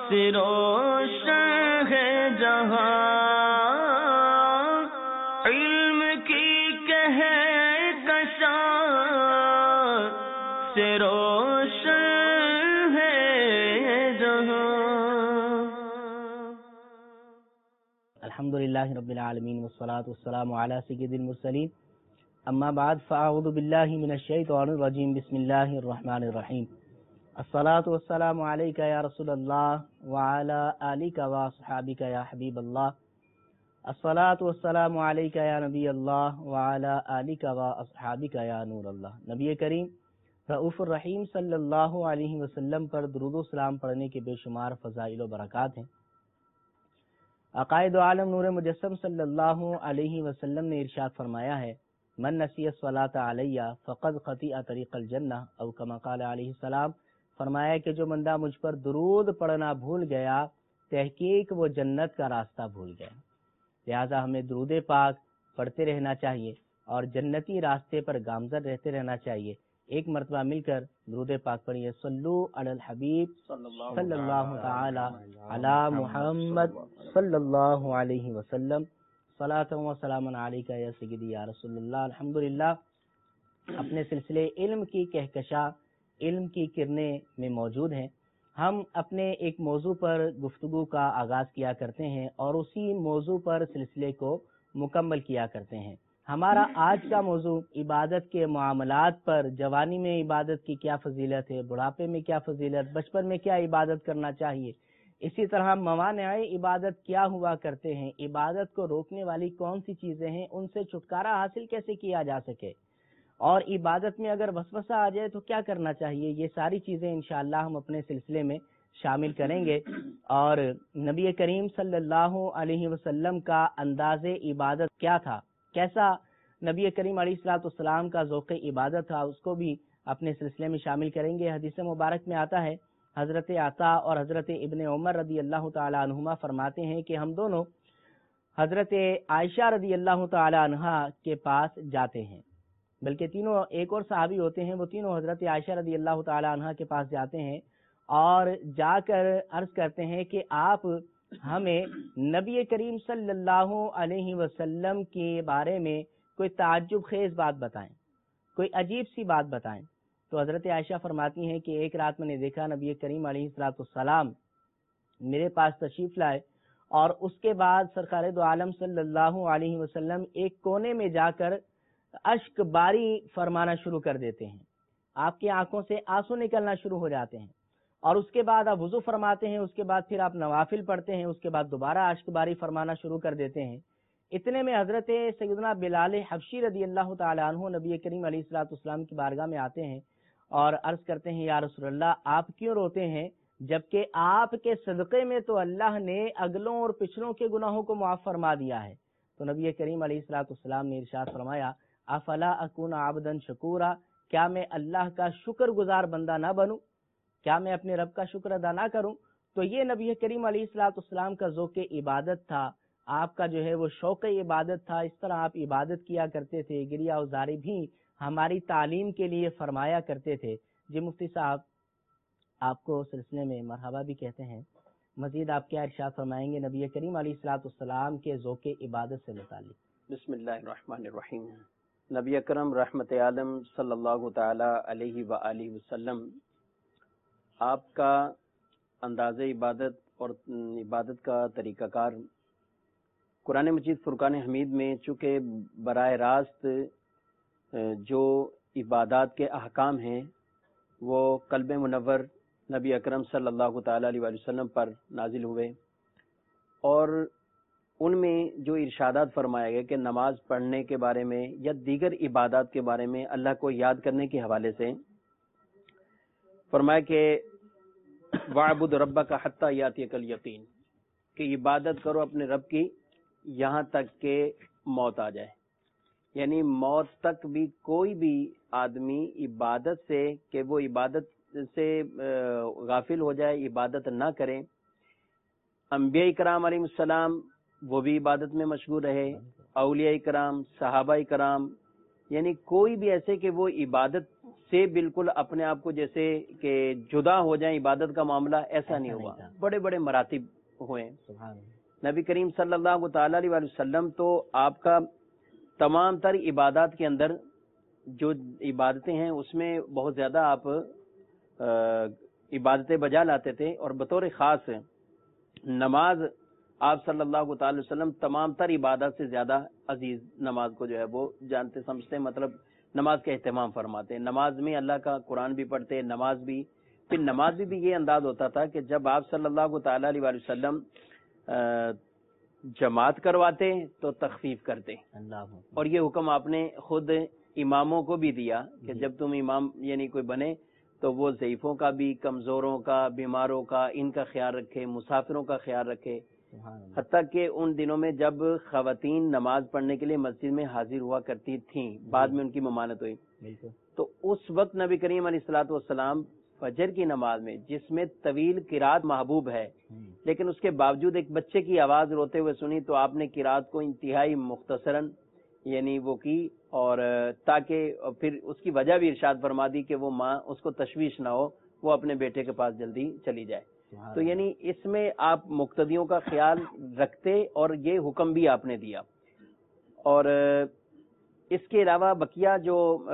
سے روشن ہے جہاں، علم کی کہکشاں سے روشن ہے جہاں۔ الحمدللہ رب العالمین والصلاة والسلام علی سید المرسلین، اما بعد فاعوذ باللہ من الشیطان الرجیم، بسم اللہ الرحمن الرحیم۔ الصلاة والسلام علیکہ یا رسول اللہ وعلی آلک واصحابک یا حبیب اللہ۔ الصلاة والسلام علیکہ یا نبی اللہ وعلی آلک واصحابک یا نور اللہ۔ نبی کریم رؤوف الرحیم صلی اللہ علیہ وسلم پر درود و سلام پڑھنے کے بے شمار فضائل و برکات ہیں۔ عقائد عالم نور مجسم صلی اللہ علیہ وسلم نے ارشاد فرمایا ہے، من نسی الصلاۃ علیہ فقد خطئ طریق الجنہ، او کما قال علیہ السلام۔ فرمایا کہ جو بندہ مجھ پر درود پڑھنا بھول گیا، تحقیق وہ جنت کا راستہ بھول گیا۔ لہذا ہمیں درود پاک پڑھتے رہنا چاہیے اور جنتی راستے پر گامزن رہتے رہنا چاہیے۔ ایک مرتبہ مل کر درود پاک پڑھیے، صلو علی الحبیب صلی اللہ تعالی علی محمد صلی اللہ علیہ وسلم، صلاۃ و سلام علیکہ یا سیدی یا رسول اللہ۔ الحمدللہ اپنے سلسلے علم کی کہکشاں، علم کی کرنیں میں موجود ہیں۔ ہم اپنے ایک موضوع پر گفتگو کا آغاز کیا کرتے ہیں اور اسی موضوع پر سلسلے کو مکمل کیا کرتے ہیں۔ ہمارا آج کا موضوع عبادت کے معاملات پر، جوانی میں عبادت کی کیا فضیلت ہے، بڑھاپے میں کیا فضیلت، بچپن میں کیا عبادت کرنا چاہیے، اسی طرح موانع عبادت کیا ہوا کرتے ہیں، عبادت کو روکنے والی کون سی چیزیں ہیں، ان سے چھٹکارا حاصل کیسے کیا جا سکے، اور عبادت میں اگر وسوسہ آ جائے تو کیا کرنا چاہیے۔ یہ ساری چیزیں انشاءاللہ ہم اپنے سلسلے میں شامل کریں گے۔ اور نبی کریم صلی اللہ علیہ وسلم کا انداز عبادت کیا تھا، کیسا نبی کریم علیہ الصلوۃ والسلام کا ذوق عبادت تھا، اس کو بھی اپنے سلسلے میں شامل کریں گے۔ حدیث مبارک میں آتا ہے، حضرت عطا اور حضرت ابن عمر رضی اللہ تعالی عنہما فرماتے ہیں کہ ہم دونوں حضرت عائشہ رضی اللہ تعالی عنہا کے پاس جاتے ہیں، بلکہ تینوں ایک اور صحابی ہوتے ہیں، وہ تینوں حضرت عائشہ رضی اللہ تعالی عنہا کے پاس جاتے ہیں اور جا کر عرض کرتے ہیں کہ آپ ہمیں نبی کریم صلی اللہ علیہ وسلم کے بارے میں کوئی تعجب خیز بات بتائیں، کوئی عجیب سی بات بتائیں۔ تو حضرت عائشہ فرماتی ہیں کہ ایک رات میں نے دیکھا نبی کریم علیہ السلام میرے پاس تشریف لائے اور اس کے بعد سرکار دو عالم صلی اللہ علیہ وسلم ایک کونے میں جا کر اشک باری فرمانا شروع کر دیتے ہیں، آپ کی آنکھوں سے آنسو نکلنا شروع ہو جاتے ہیں، اور اس کے بعد آپ وضو فرماتے ہیں، اس کے بعد پھر آپ نوافل پڑھتے ہیں، اس کے بعد دوبارہ اشک باری فرمانا شروع کر دیتے ہیں۔ اتنے میں حضرت سیدنا بلال حبشی رضی اللہ تعالی عنہ نبی کریم علیہ السلام کی بارگاہ میں آتے ہیں اور عرض کرتے ہیں، یا رسول اللہ آپ کیوں روتے ہیں، جبکہ آپ کے صدقے میں تو اللہ نے اگلوں اور پچھلوں کے گناہوں کو معاف فرما دیا ہے۔ تو نبی کریم علیہ السلام نے ارشاد فرمایا، افلا اکون عبدا شکورا، کیا میں اللہ کا شکر گزار بندہ نہ بنوں، کیا میں اپنے رب کا شکر ادا نہ کروں۔ تو یہ نبی کریم علیہ السلام کا ذوق عبادت تھا، آپ کا جو ہے وہ شوق عبادت تھا، اس طرح آپ عبادت کیا کرتے تھے۔ گریہ وزاری بھی ہماری تعلیم کے لیے فرمایا کرتے تھے۔ جی مفتی صاحب، آپ کو سلسلے میں مرحبا بھی کہتے ہیں۔ مزید آپ کیا ارشاد فرمائیں گے نبی کریم علیہ السلام کے ذوق عبادت سے متعلق؟ بسم اللہ الرحمن الرحیم۔ نبی اکرم رحمت عالم صلی اللہ تعالی علیہ وآلہ وسلم، آپ کا انداز عبادت اور عبادت کا طریقہ کار قرآن مجید فرقان حمید میں چونکہ براہ راست جو عبادات کے احکام ہیں وہ قلب منور نبی اکرم صلی اللہ تعالی علیہ وآلہ وسلم پر نازل ہوئے، اور ان میں جو ارشادات فرمایا گیا کہ نماز پڑھنے کے بارے میں یا دیگر عبادات کے بارے میں اللہ کو یاد کرنے کے حوالے سے فرمایا کہ وَاعْبُدْ رَبَّكَ حَتَّى يَأْتِيَكَ الْيَقِينُ، کہ عبادت کرو اپنے رب کی یہاں تک کہ موت آ جائے، یعنی موت تک بھی کوئی بھی آدمی عبادت سے کہ وہ عبادت سے غافل ہو جائے، عبادت نہ کرے۔ انبیاء کرام علیہ السلام وہ بھی عبادت میں مشغول رہے، اولیاء کرام، صحابہ کرام، یعنی کوئی بھی ایسے کہ وہ عبادت سے بالکل اپنے آپ کو جیسے کہ جدا ہو جائیں عبادت کا معاملہ، ایسا نہیں ہوا، بڑے بڑے مراتب ہوئے. نبی کریم صلی اللہ تعالی علیہ وسلم تو آپ کا تمام تر عبادات کے اندر جو عبادتیں ہیں اس میں بہت زیادہ آپ عبادتیں بجا لاتے تھے، اور بطور خاص نماز آپ صلی اللہ تعالی وسلم تمام تر عبادات سے زیادہ عزیز نماز کو جو ہے وہ جانتے سمجھتے، مطلب نماز کا اہتمام فرماتے ہیں. نماز میں اللہ کا قرآن بھی پڑھتے، نماز بھی، پھر نماز بھی یہ انداز ہوتا تھا کہ جب آپ صلی اللہ تعالی علیہ وسلم جماعت کرواتے تو تخفیف کرتے، اور یہ حکم آپ نے خود اماموں کو بھی دیا کہ جب تم امام یعنی کوئی بنے تو وہ ضعیفوں کا بھی، کمزوروں کا، بیماروں کا، ان کا خیال رکھے، مسافروں کا خیال رکھے. حتیٰ کہ ان دنوں میں جب خواتین نماز پڑھنے کے لیے مسجد میں حاضر ہوا کرتی تھیں، بعد میں ان کی ممانعت ہوئی، تو اس وقت نبی کریم علیہ الصلوۃ والسلام فجر کی نماز میں، جس میں طویل قرات محبوب ہے، لیکن اس کے باوجود ایک بچے کی آواز روتے ہوئے سنی تو آپ نے قرات کو انتہائی مختصراً یعنی وہ کی، اور تاکہ پھر اس کی وجہ بھی ارشاد فرما دی کہ وہ ماں اس کو تشویش نہ ہو، وہ اپنے بیٹے کے پاس جلدی چلی جائے. تو یعنی اس میں آپ مقتدیوں کا خیال رکھتے، اور یہ حکم بھی آپ نے دیا. اور اس کے علاوہ بقیہ جو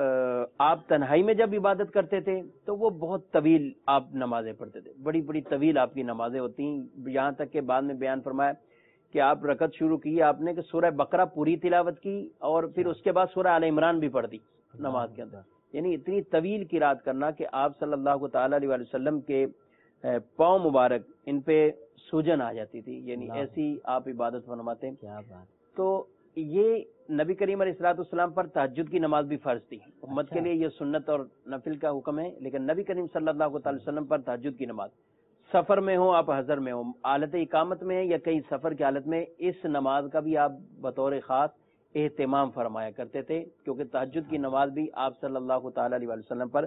آپ تنہائی میں جب عبادت کرتے تھے تو وہ بہت طویل آپ نمازیں پڑھتے تھے، بڑی بڑی طویل آپ کی نمازیں ہوتی ہیں، یہاں تک کہ بعد میں بیان فرمایا کہ آپ رکعت شروع کی آپ نے کہ سورہ بقرہ پوری تلاوت کی، اور پھر اس کے بعد سورہ آل عمران بھی پڑھ دی نماز کے اندر. یعنی اتنی طویل قرات کرنا کہ آپ صلی اللہ تعالی علیہ وسلم کے پاؤں مبارک ان پہ سوجن آ جاتی تھی، یعنی ایسی آپ عبادت فرماتے ہیں. تو یہ نبی کریم علیہ الصلوۃ والسلام پر تہجد کی نماز بھی فرض تھی. امت کے لیے یہ سنت اور نفل کا حکم ہے، لیکن نبی کریم صلی اللہ تعالی وسلم پر تہجد کی نماز، سفر میں ہو آپ، حضر میں ہو، حالت اقامت میں یا کہیں سفر کی حالت میں، اس نماز کا بھی آپ بطور خاص اہتمام فرمایا کرتے تھے، کیونکہ تہجد کی نماز بھی آپ صلی اللہ تعالی علیہ وسلم پر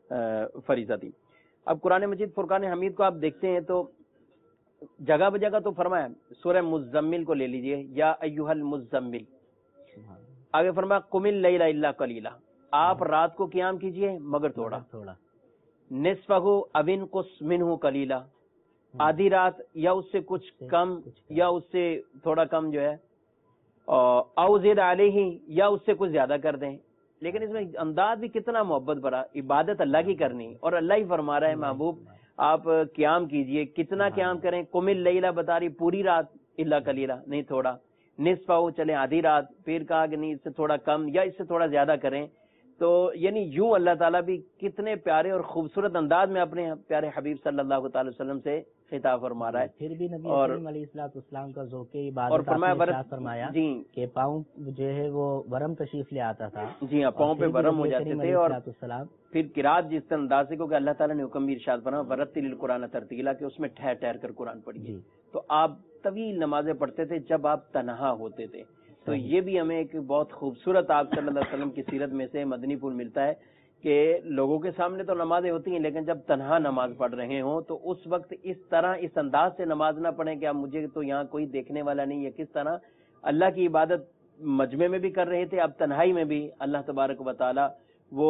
فریضہ تھی. اب قرآن مجید فرقان حمید کو آپ دیکھتے ہیں تو جگہ بجگہ تو فرمایا، سورہ مزمل کو لے لیجئے، یا ایھا المزمل، آگے فرمایا قم اللیل الا قلیلا، آپ رات کو قیام کیجئے مگر تھوڑا، نصفہ او انقص منہ قلیلا، آدھی رات یا اس سے کچھ کم یا اس سے تھوڑا کم جو ہے، او زد علیہ یا اس سے کچھ زیادہ کر دیں. لیکن اس میں انداز بھی کتنا محبت بھرا، عبادت اللہ کی کرنی، اور اللہ ہی فرما رہا ہے محبوب آپ قیام کیجئے. کتنا قیام کریں؟ قم اللیل بتا رہی پوری رات، الا قلیلا نہیں تھوڑا، نصفہ چلیں آدھی رات، پھر کہا کہ نہیں اس سے تھوڑا کم یا اس سے تھوڑا زیادہ کریں. تو یعنی یوں اللہ تعالیٰ بھی کتنے پیارے اور خوبصورت انداز میں اپنے پیارے حبیب صلی اللہ تعالی وسلم سے خطاب فرما رہا ہے. پھر بھی نبی کریم علیہ الصلوۃ والسلام کا ذوق عبادت فرمایا جی کہ پاؤں جو ہے وہ ورم تشریف لے آتا تھا، جی ہاں، پاؤں پہ ورم ہو جاتے تھے، اور پھر قرات جس انداز سے، کیونکہ اللہ تعالیٰ نے حکم بھی ارشاد فرمایا ورتل القرآن ترتیلا، کہ اس میں ٹھہر ٹھہر کر قرآن پڑھیے. تو آپ طویل نمازیں پڑھتے تھے جب آپ تنہا ہوتے تھے. تو یہ بھی ہمیں ایک بہت خوبصورت آپ صلی اللہ علیہ وسلم کی سیرت میں سے مدنی پھول ملتا ہے کہ لوگوں کے سامنے تو نمازیں ہوتی ہیں، لیکن جب تنہا نماز پڑھ رہے ہوں تو اس وقت اس طرح اس انداز سے نماز نہ پڑھیں کہ اب مجھے تو یہاں کوئی دیکھنے والا نہیں ہے. کس طرح اللہ کی عبادت مجمع میں بھی کر رہے تھے، اب تنہائی میں بھی اللہ تبارک و تعالی وہ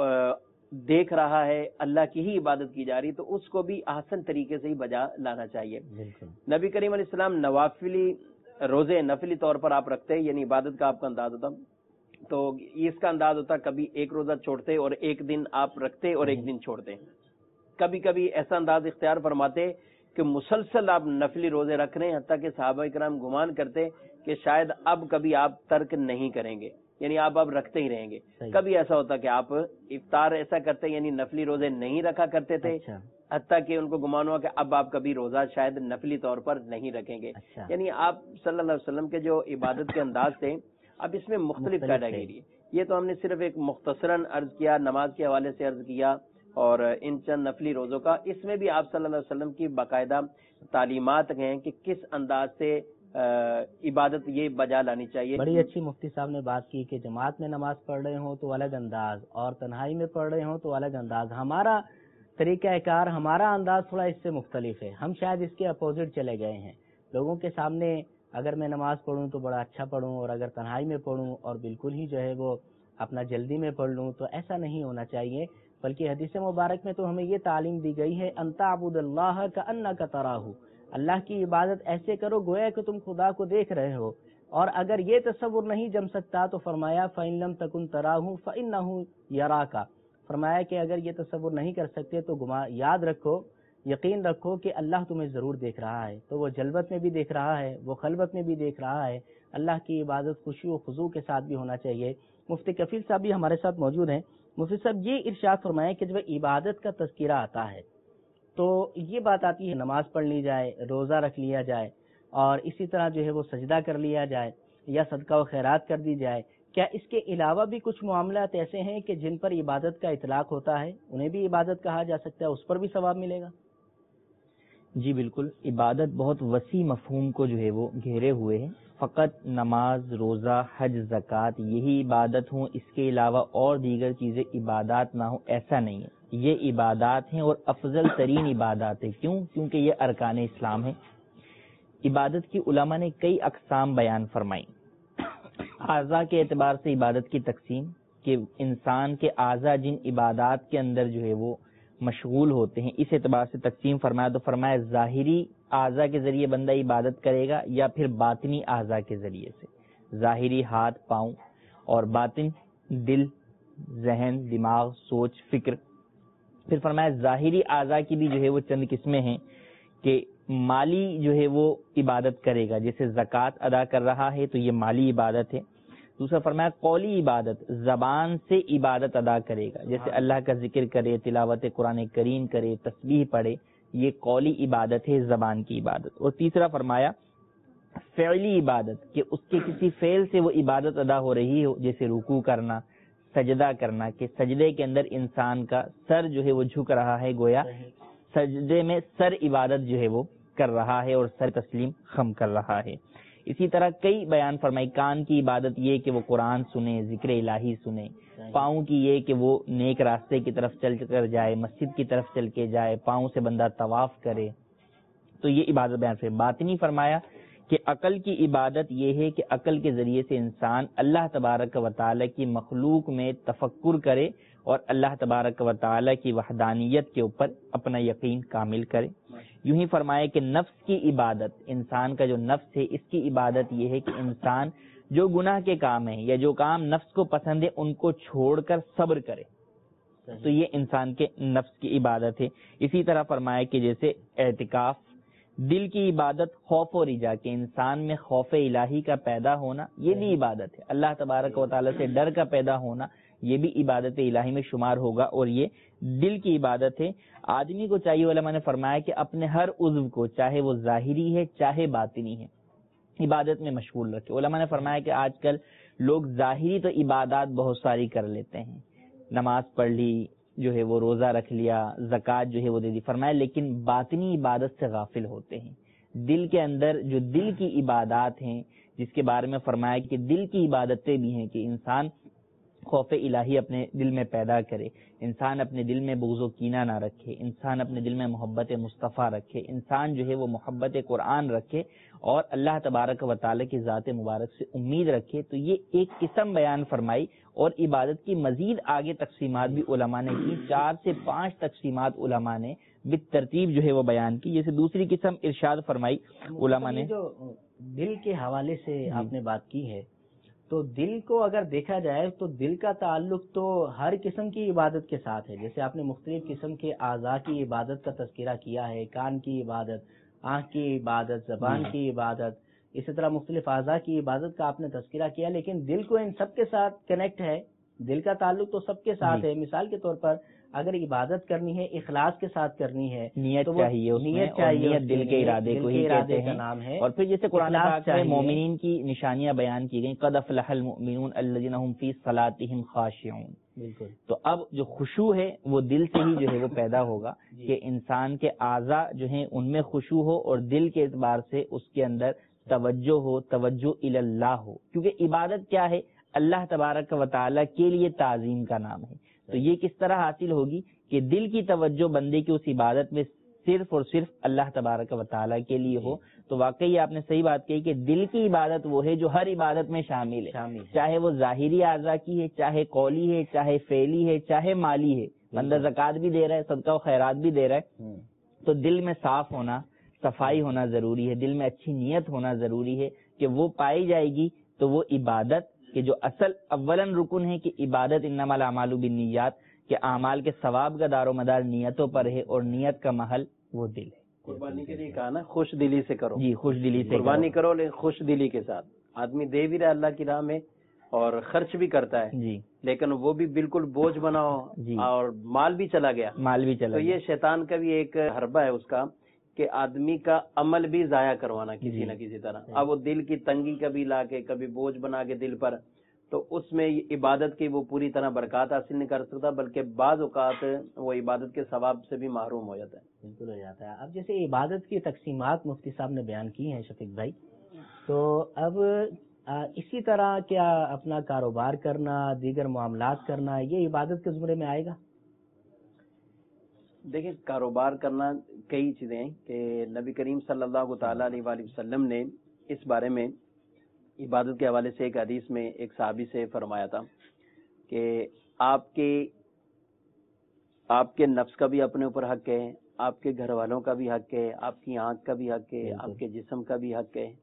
دیکھ رہا ہے، اللہ کی ہی عبادت کی جا رہی، تو اس کو بھی احسن طریقے سے ہی بجا لانا چاہیے. نبی کریم علیہ السلام نوافلی روزے نفلی طور پر آپ رکھتے، یعنی عبادت کا آپ کا انداز ہوتا، تو اس کا انداز ہوتا کبھی ایک روزہ چھوڑتے اور ایک دن آپ رکھتے اور ایک دن چھوڑتے. کبھی کبھی ایسا انداز اختیار فرماتے کہ مسلسل آپ نفلی روزے رکھ رہے ہیں، حتیٰ کہ صحابہ کرام گمان کرتے کہ شاید اب کبھی آپ ترک نہیں کریں گے، یعنی آپ اب رکھتے ہی رہیں گے. کبھی ایسا ہوتا کہ آپ افطار ایسا کرتے، یعنی نفلی روزے نہیں رکھا کرتے تھے، حتیٰ کہ ان کو گمان ہوا کہ اب آپ کبھی روزہ شاید نفلی طور پر نہیں رکھیں گے. یعنی آپ صلی اللہ علیہ وسلم کے جو عبادت کے انداز تھے، اب اس میں مختلف کیٹیگری ہے. یہ تو ہم نے صرف ایک مختصراً عرض کیا، نماز کے حوالے سے عرض کیا اور ان چند نفلی روزوں کا. اس میں بھی آپ صلی اللہ علیہ وسلم کی باقاعدہ تعلیمات ہیں کہ کس انداز سے عبادت یہ بجا لانی چاہیے. بڑی اچھی مفتی صاحب نے بات کی کہ جماعت میں نماز پڑھ رہے ہوں تو الگ انداز، اور تنہائی میں پڑھ رہے ہوں تو الگ انداز. ہمارا طریقہ کار، ہمارا انداز تھوڑا اس سے مختلف ہے. ہم شاید اس کے اپوزٹ چلے گئے ہیں. لوگوں کے سامنے اگر میں نماز پڑھوں تو بڑا اچھا پڑھوں، اور اگر تنہائی میں پڑھوں اور بالکل ہی جو ہے وہ اپنا جلدی میں پڑھ لوں، تو ایسا نہیں ہونا چاہیے، بلکہ حدیث مبارک میں تو ہمیں یہ تعلیم دی گئی ہے ان تعبد اللہ کأنک تراہ، اللہ کی عبادت ایسے کرو گویا کہ تم خدا کو دیکھ رہے ہو، اور اگر یہ تصور نہیں جم سکتا تو فرمایا فإن لم تکن تراہ فإنہ یراک، فرمایا کہ اگر یہ تصور نہیں کر سکتے تو یاد رکھو، یقین رکھو کہ اللہ تمہیں ضرور دیکھ رہا ہے، تو وہ جلوت میں بھی دیکھ رہا ہے، وہ خلوت میں بھی دیکھ رہا ہے۔ اللہ کی عبادت خشوع و خضوع کے ساتھ بھی ہونا چاہیے۔ مفتی کفیل صاحب بھی ہمارے ساتھ موجود ہیں۔ مفتی صاحب یہ ارشاد فرمائیں کہ جب عبادت کا تذکرہ آتا ہے تو یہ بات آتی ہے نماز پڑھ لی جائے، روزہ رکھ لیا جائے، اور اسی طرح جو ہے وہ سجدہ کر لیا جائے یا صدقہ و خیرات کر دی جائے، کیا اس کے علاوہ بھی کچھ معاملات ایسے ہیں کہ جن پر عبادت کا اطلاق ہوتا ہے، انہیں بھی عبادت کہا جا سکتا ہے، اس پر بھی ثواب ملے گا؟ جی بالکل، عبادت بہت وسیع مفہوم کو جو ہے وہ گھیرے ہوئے ہے۔ فقط نماز، روزہ، حج، زکوٰۃ یہی عبادت ہوں، اس کے علاوہ اور دیگر چیزیں عبادات نہ ہوں، ایسا نہیں ہے۔ یہ عبادات ہیں اور افضل ترین عبادات ہیں۔ کیوں؟ کیونکہ یہ ارکان اسلام ہے۔ عبادت کی علماء نے کئی اقسام بیان فرمائی۔ اعضاء کے اعتبار سے عبادت کی تقسیم، کہ انسان کے اعضاء جن عبادات کے اندر جو ہے وہ مشغول ہوتے ہیں، اس اعتبار سے تقسیم فرمایا تو فرمایا ظاہری اعضاء کے ذریعے بندہ عبادت کرے گا یا پھر باطنی اعضاء کے ذریعے سے، ظاہری ہاتھ پاؤں اور باطن دل، ذہن، دماغ، سوچ، فکر۔ پھر فرمایا ظاہری اعضاء کی بھی جو ہے وہ چند قسمیں ہیں کہ مالی جو ہے وہ عبادت کرے گا، جیسے زکوٰۃ ادا کر رہا ہے تو یہ مالی عبادت ہے۔ دوسرا فرمایا قولی عبادت، زبان سے عبادت ادا کرے گا، جیسے اللہ کا ذکر کرے، تلاوت قرآن کریم کرے، تسبیح پڑھے، یہ قولی عبادت ہے، زبان کی عبادت۔ اور تیسرا فرمایا فعلی عبادت، کہ اس کے کسی فعل سے وہ عبادت ادا ہو رہی ہو، جیسے رکوع کرنا، سجدہ کرنا، کہ سجدے کے اندر انسان کا سر جو ہے وہ جھک رہا ہے، گویا سجدے میں سر عبادت جو ہے وہ کر رہا ہے اور سر تسلیم خم کر رہا ہے۔ اسی طرح کئی بیان فرمائی، کان کی عبادت یہ کہ وہ قرآن سنے، ذکر الہی سنے، پاؤں کی یہ کہ وہ نیک راستے کی طرف چل کر جائے، مسجد کی طرف چل کے جائے، پاؤں سے بندہ طواف کرے، تو یہ عبادت بیان فرمائی۔ باطنی فرمایا کہ عقل کی عبادت یہ ہے کہ عقل کے ذریعے سے انسان اللہ تبارک و تعالی کی مخلوق میں تفکر کرے اور اللہ تبارک و تعالی کی وحدانیت کے اوپر اپنا یقین کامل کرے۔ یوں ہی فرمایا کہ نفس کی عبادت، انسان کا جو نفس ہے اس کی عبادت یہ ہے کہ انسان جو گناہ کے کام ہیں یا جو کام نفس کو پسند ہے ان کو چھوڑ کر صبر کرے، تو یہ انسان کے نفس کی عبادت ہے۔ اسی طرح فرمایا کہ جیسے اعتکاف، دل کی عبادت خوف و رجا، کہ انسان میں خوف الہی کا پیدا ہونا یہ بھی عبادت ہے، اللہ تبارک و تعالی سے ڈر کا پیدا ہونا یہ بھی عبادت الہی میں شمار ہوگا، اور یہ دل کی عبادت ہے۔ آدمی کو چاہیے، علماء نے فرمایا کہ اپنے ہر عضو کو، چاہے وہ ظاہری ہے چاہے باطنی ہے، عبادت میں مشغول رکھے۔ علماء نے فرمایا کہ آج کل لوگ ظاہری تو عبادات بہت ساری کر لیتے ہیں، نماز پڑھ لی، جو ہے وہ روزہ رکھ لیا، زکوٰۃ جو ہے وہ دے دی، فرمایا لیکن باطنی عبادت سے غافل ہوتے ہیں۔ دل کے اندر جو دل کی عبادات ہیں، جس کے بارے میں فرمایا کہ دل کی عبادتیں بھی ہیں، کہ انسان خوف الہی اپنے دل میں پیدا کرے، انسان اپنے دل میں بغض و کینہ نہ رکھے، انسان اپنے دل میں محبت مصطفیٰ رکھے، انسان جو ہے وہ محبت قرآن رکھے اور اللہ تبارک و تعالی کی ذات مبارک سے امید رکھے، تو یہ ایک قسم بیان فرمائی۔ اور عبادت کی مزید آگے تقسیمات بھی علماء نے کی، 4 سے 5 تقسیمات علماء نے بالترتیب جو ہے وہ بیان کی۔ جیسے دوسری قسم ارشاد فرمائی علماء نے، جو دل کے حوالے سے آپ نے بات کی ہے، تو دل کو اگر دیکھا جائے تو دل کا تعلق تو ہر قسم کی عبادت کے ساتھ ہے، جیسے آپ نے مختلف قسم کے اعضاء کی عبادت کا تذکرہ کیا ہے، کان کی عبادت، آنکھ کی عبادت، زبان کی عبادت، اسی طرح مختلف اعضاء کی عبادت کا آپ نے تذکرہ کیا، لیکن دل کو ان سب کے ساتھ کنیکٹ ہے، دل کا تعلق تو سب کے ساتھ ہے۔ مثال کے طور پر اگر عبادت کرنی ہے اخلاص کے ساتھ کرنی ہے، نیت تو چاہیے، نیت چاہیے، دل کے ارادے کو ہی کہتے ہیں۔ نام ہے۔ اور پھر جیسے قرآن پاک میں مومنین کی نشانیاں بیان کی گئیں، قد افلح المؤمنون الذین هم فی صلاتهم خاشعون، بالکل۔ تو اب جو خشوع ہے وہ دل سے ہی جو ہے وہ پیدا ہوگا، کہ انسان کے اعضاء جو ہیں ان میں خشوع ہو اور دل کے اعتبار سے اس کے اندر توجہ ہو، توجہ الی اللہ ہو، کیونکہ عبادت کیا ہے؟ اللہ تبارک و تعالی کے لیے تعظیم کا نام ہے۔ تو یہ کس طرح حاصل ہوگی کہ دل کی توجہ بندے کی اس عبادت میں صرف اور صرف اللہ تبارک و تعالیٰ کے لیے ہو. تو واقعی آپ نے صحیح بات کہی کہ دل کی عبادت وہ ہے جو ہر عبادت میں شامل ہے, چاہے وہ ظاہری اعضاء کی ہے, چاہے قولی ہے, چاہے فعلی ہے, چاہے مالی ہے. بندہ زکوٰۃ بھی دے رہا ہے, صدقہ و خیرات بھی دے رہا ہے, تو دل میں صاف ہونا, صفائی ہونا ضروری ہے, دل میں اچھی نیت ہونا ضروری ہے کہ وہ پائی جائے گی تو وہ عبادت کہ جو اصل اولن رکن ہے کہ عبادت انما الاعمال بالنیات, کہ اعمال کے ثواب کا دار و مدار نیتوں پر ہے اور نیت کا محل وہ دل ہے. قربانی کے لیے کہا نا خوش دلی سے کرو. جی, خوش دلی سے قربانی کرو لیکن خوش دلی کے ساتھ. آدمی دے بھی رہا اللہ کی راہ میں اور خرچ بھی کرتا ہے جی, لیکن وہ بھی بالکل بوجھ بناؤ جی, اور مال بھی چلا گیا, مال بھی چلا تو یہ شیطان کا بھی ایک حربہ ہے اس کا کہ آدمی کا عمل بھی ضائع کروانا کسی نہ کسی طرح. اب وہ دل کی تنگی کبھی لا کے کبھی بوجھ بنا کے دل پر, تو اس میں عبادت کی وہ پوری طرح برکات حاصل نہیں کر سکتا, بلکہ بعض اوقات وہ عبادت کے ثواب سے بھی محروم ہو جاتا ہے. بالکل ہو جاتا ہے. اب جیسے عبادت کی تقسیمات مفتی صاحب نے بیان کی ہیں شفیق بھائی, تو اب اسی طرح کیا اپنا کاروبار کرنا, دیگر معاملات کرنا, یہ عبادت کے زمرے میں آئے گا؟ دیکھیں, کاروبار کرنا کئی چیزیں ہیں کہ نبی کریم صلی اللہ تعالیٰ علیہ وآلہ وسلم نے اس بارے میں عبادت کے حوالے سے ایک حدیث میں ایک صحابی سے فرمایا تھا کہ آپ کے نفس کا بھی اپنے اوپر حق ہے, آپ کے گھر والوں کا بھی حق ہے, آپ کی آنکھ کا بھی حق ہے, آپ کے جسم کا بھی حق ہے.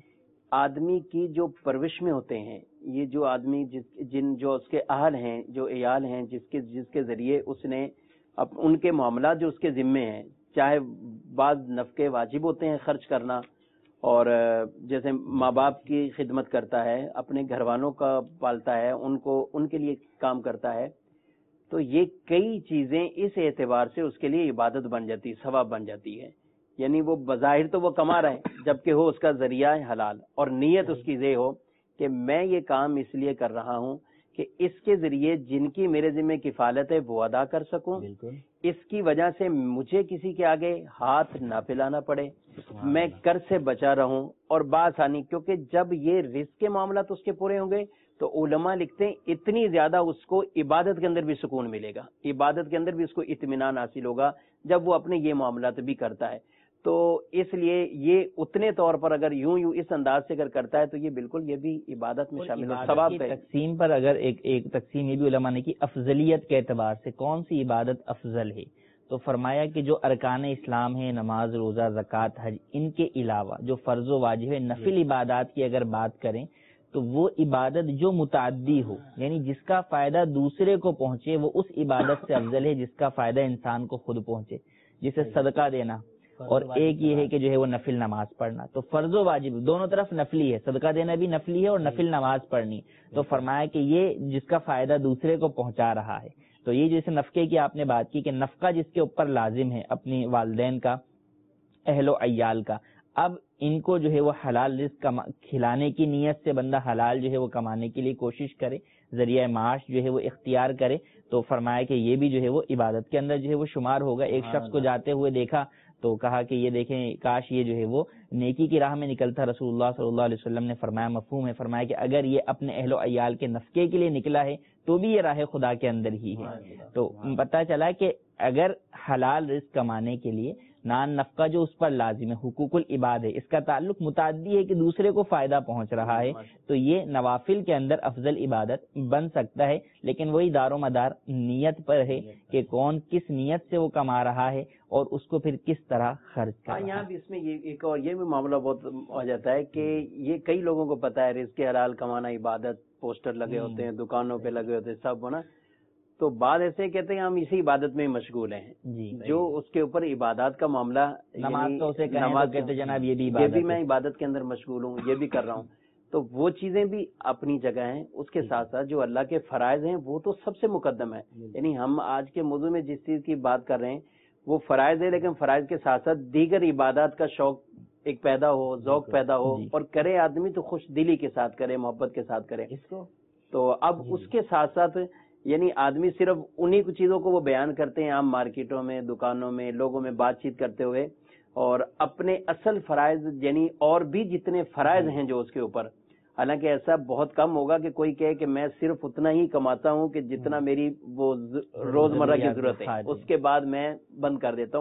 آدمی کی جو پرورش میں ہوتے ہیں, یہ جو آدمی جو اس کے اہل ہیں, جو عیال ہیں, جس کے ذریعے اس نے ان کے معاملات جو اس کے ذمے ہیں, چاہے بعض نفقے واجب ہوتے ہیں خرچ کرنا, اور جیسے ماں باپ کی خدمت کرتا ہے, اپنے گھر والوں کا پالتا ہے, ان کے لیے کام کرتا ہے, تو یہ کئی چیزیں اس اعتبار سے اس کے لیے عبادت بن جاتی, ثواب بن جاتی ہے. یعنی وہ بظاہر تو وہ کما رہا ہے, جبکہ ہو اس کا ذریعہ حلال, اور نیت اس کی یہ ہو کہ میں یہ کام اس لیے کر رہا ہوں کہ اس کے ذریعے جن کی میرے ذمہ کفالت ہے وہ ادا کر سکوں, اس کی وجہ سے مجھے کسی کے آگے ہاتھ نہ پھیلانا پڑے, میں قرض سے بچا رہوں, اور بآسانی, کیونکہ جب یہ رزق کے معاملات اس کے پورے ہوں گے تو علماء لکھتے ہیں اتنی زیادہ اس کو عبادت کے اندر بھی سکون ملے گا, عبادت کے اندر بھی اس کو اطمینان حاصل ہوگا جب وہ اپنے یہ معاملات بھی کرتا ہے. تو اس لیے یہ اتنے طور پر اگر یوں اس انداز سے اگر کرتا ہے تو یہ بالکل یہ بھی عبادت میں شامل ہے. ثواب پہ تقسیم پر اگر ایک تقسیم یہ بھی علماء نے کی افضلیت کے اعتبار سے کون سی عبادت افضل ہے, تو فرمایا کہ جو ارکان اسلام ہیں, نماز, روزہ, زکوٰۃ, حج, ان کے علاوہ جو فرض و واجب ہے, نفل عبادات کی اگر بات کریں تو وہ عبادت جو متعدی ہو, یعنی جس کا فائدہ دوسرے کو پہنچے, وہ اس عبادت سے افضل ہے جس کا فائدہ انسان کو خود پہنچے, جسے صدقہ دینا, اور ایک یہ ہے کہ جو ہے وہ نفل نماز پڑھنا. تو فرض و واجب دونوں طرف نفلی ہے, صدقہ دینا بھی نفلی ہے اور نفل نماز پڑھنی. تو فرمایا کہ یہ جس کا فائدہ دوسرے کو پہنچا رہا ہے, تو یہ جیسے نفقے کی آپ نے بات کی کہ نفقہ جس کے اوپر لازم ہے اپنی والدین کا, اہل و عیال کا, اب ان کو جو ہے وہ حلال رزق کھلانے کی نیت سے بندہ حلال جو ہے وہ کمانے کے لیے کوشش کرے, ذریعہ معاش جو ہے وہ اختیار کرے, تو فرمایا کہ یہ بھی جو ہے وہ عبادت کے اندر جو ہے وہ شمار ہوگا. ایک شخص کو جاتے ہوئے دیکھا تو کہا کہ یہ دیکھیں کاش یہ جو ہے وہ نیکی کی راہ میں نکلتا. رسول اللہ صلی اللہ علیہ وسلم نے فرمایا, مفہوم ہے, فرمایا کہ اگر یہ اپنے اہل و عیال کے نفقے کے لیے نکلا ہے تو بھی یہ راہ خدا کے اندر ہی ہے. تو پتہ چلا کہ اگر حلال رزق کمانے کے لیے نان نفقہ جو اس پر لازم ہے, حقوق العباد ہے, اس کا تعلق متعدی ہے کہ دوسرے کو فائدہ پہنچ رہا ہے, تو یہ نوافل کے اندر افضل عبادت بن سکتا ہے. لیکن وہی دار و مدار نیت پر ہے کہ کون کس نیت سے وہ کما رہا ہے اور اس کو پھر کس طرح خرچ کرنا ہے. یہاں بھی اس میں ایک اور یہ بھی معاملہ بہت ہو جاتا ہے کہ یہ کئی لوگوں کو پتا ہے رزق حلال کمانا عبادت, پوسٹر لگے ہوتے ہیں, دکانوں پہ لگے ہوتے ہیں, سب ہونا, تو بعد ایسے کہتے ہیں ہم اسی عبادت میں مشغول ہیں. جو اس کے اوپر عبادات کا معاملہ, نماز کا اسے کہتے جناب یہ بھی میں عبادت کے اندر مشغول ہوں, یہ بھی کر رہا ہوں, تو وہ چیزیں بھی اپنی جگہ ہیں. اس کے ساتھ ساتھ جو اللہ کے فرائض ہیں وہ تو سب سے مقدم ہے. یعنی ہم آج کے موضوع میں جس چیز کی بات کر رہے ہیں وہ فرائض ہے, لیکن فرائض کے ساتھ ساتھ دیگر عبادات کا شوق ایک پیدا ہو, ذوق پیدا ہو, اور کرے آدمی تو خوش دلی کے ساتھ کرے, محبت کے ساتھ کرے اس کو. تو اب اس کے ساتھ ساتھ یعنی آدمی صرف انہی کچھ چیزوں کو وہ بیان کرتے ہیں عام مارکیٹوں میں, دکانوں میں, لوگوں میں بات چیت کرتے ہوئے, اور اپنے اصل فرائض یعنی اور بھی جتنے فرائض ہیں جو اس کے اوپر, حالانکہ ایسا بہت کم ہوگا کہ کوئی کہے کہ میں صرف اتنا ہی کماتا ہوں کہ جتنا میری وہ روزمرہ کی ضرورت ہے, اس کے بعد میں بند کر دیتا ہوں.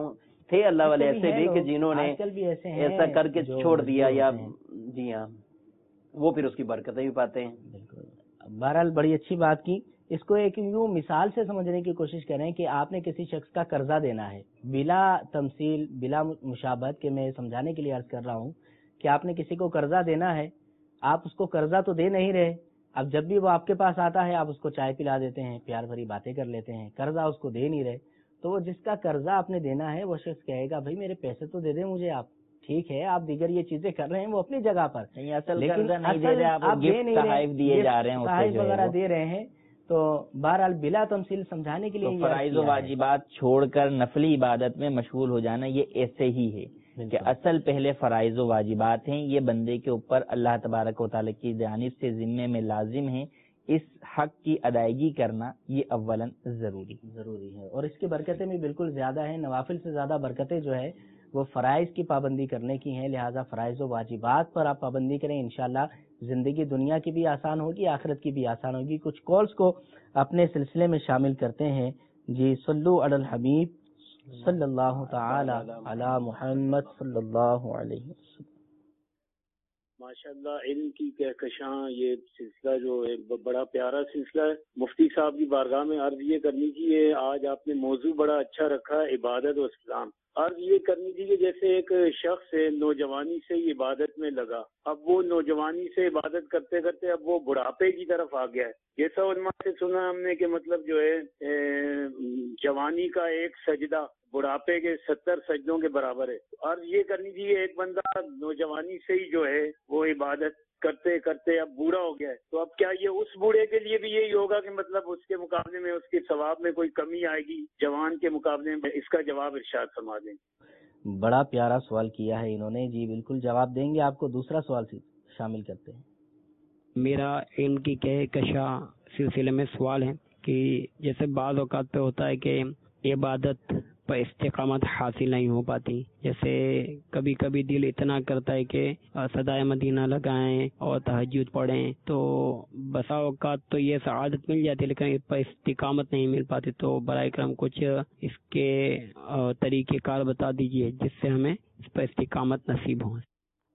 تھے اللہ والے ایسے بھی کہ جنہوں نے ایسا کر کے چھوڑ دیا یا جی ہاں وہ پھر اس کی برکتیں بھی پاتے ہیں. بالکل. بہرحال بڑی اچھی بات کی. اس کو ایک یوں مثال سے سمجھنے کی کوشش کریں کہ آپ نے کسی شخص کا قرضہ دینا ہے, بلا تمثیل بلا مشابہت کے میں سمجھانے کے لیے عرض کر رہا ہوں کہ آپ نے کسی کو قرضہ دینا ہے, آپ اس کو قرضہ تو دے نہیں رہے, اب جب بھی وہ آپ کے پاس آتا ہے آپ اس کو چائے پلا دیتے ہیں, پیار بھری باتیں کر لیتے ہیں, قرضہ اس کو دے نہیں رہے, تو وہ جس کا قرضہ آپ نے دینا ہے وہ شخص کہے گا بھائی میرے پیسے تو دے دیں مجھے آپ, ٹھیک ہے آپ دیگر یہ چیزیں کر رہے ہیں وہ اپنی جگہ پر, لیکن آپ دیے جا رہے ہیں تحائف وغیرہ دے رہے ہیں. تو بہرحال بلا تمثیل سمجھانے کے لیے فرائض و واجبات چھوڑ کر نفلی عبادت میں مشغول ہو جانا یہ ایسے ہی ہے کہ اصل پہلے فرائض و واجبات ہیں, یہ بندے کے اوپر اللہ تبارک و تعالیٰ کی جانب سے ذمے میں لازم ہے, اس حق کی ادائیگی کرنا یہ اولاً ضروری ہے, اور اس کی برکتیں بھی بالکل زیادہ ہیں. نوافل سے زیادہ برکتیں جو ہے وہ فرائض کی پابندی کرنے کی ہیں, لہٰذا فرائض و واجبات پر آپ پابندی کریں, انشاءاللہ زندگی دنیا کی بھی آسان ہوگی, آخرت کی بھی آسان ہوگی. کچھ کالز کو اپنے سلسلے میں شامل کرتے ہیں. جی صلو علی الحبیب صلی اللہ تعالی علی محمد صلی اللہ علیہ وسلم. ماشاءاللہ علم کی کہکشاں یہ سلسلہ جو ہے بڑا پیارا سلسلہ ہے. مفتی صاحب کی بارگاہ میں عرض یہ کرنی چاہیے, آج آپ نے موضوع بڑا اچھا رکھا ہے, عبادت و اسلام. عرض یہ کرنی تھی کہ جیسے ایک شخص ہے نوجوانی سے ہی عبادت میں لگا, اب وہ نوجوانی سے عبادت کرتے کرتے اب وہ بڑھاپے کی طرف آ گیا ہے. جیسا علماء سے سنا ہم نے کہ مطلب جو ہے جوانی کا ایک سجدہ بڑھاپے کے 70 سجدوں کے برابر ہے. عرض یہ کرنی چاہیے ایک بندہ نوجوانی سے ہی جو ہے وہ عبادت کرتے کرتے اب بوڑھا ہو گیا ہے, تو اب کیا یہ اس بوڑھے کے لیے بھی یہی ہوگا کہ مطلب اس کے مقابلے میں اس کے ثواب میں کوئی کمی آئے گی جوان کے مقابلے میں؟ اس کا جواب ارشاد فرما دیں. بڑا پیارا سوال کیا ہے انہوں نے. جی بالکل جواب دیں گے آپ کو. دوسرا سوال شامل کرتے ہیں. میرا علم کی کہکشاں سلسلے میں سوال ہے کہ جیسے بعض اوقات پہ ہوتا ہے کہ عبادت پر استقامت حاصل نہیں ہو پاتی, جیسے کبھی کبھی دل اتنا کرتا ہے کہ صدائے مدینہ لگائیں اور تہجد پڑھیں, تو بسا اوقات تو یہ سعادت مل جاتی ہے لیکن اس پر استقامت نہیں مل پاتی. تو برائے کرم کچھ اس کے طریقہ کار بتا دیجئے جس سے ہمیں اس پر استقامت نصیب ہو.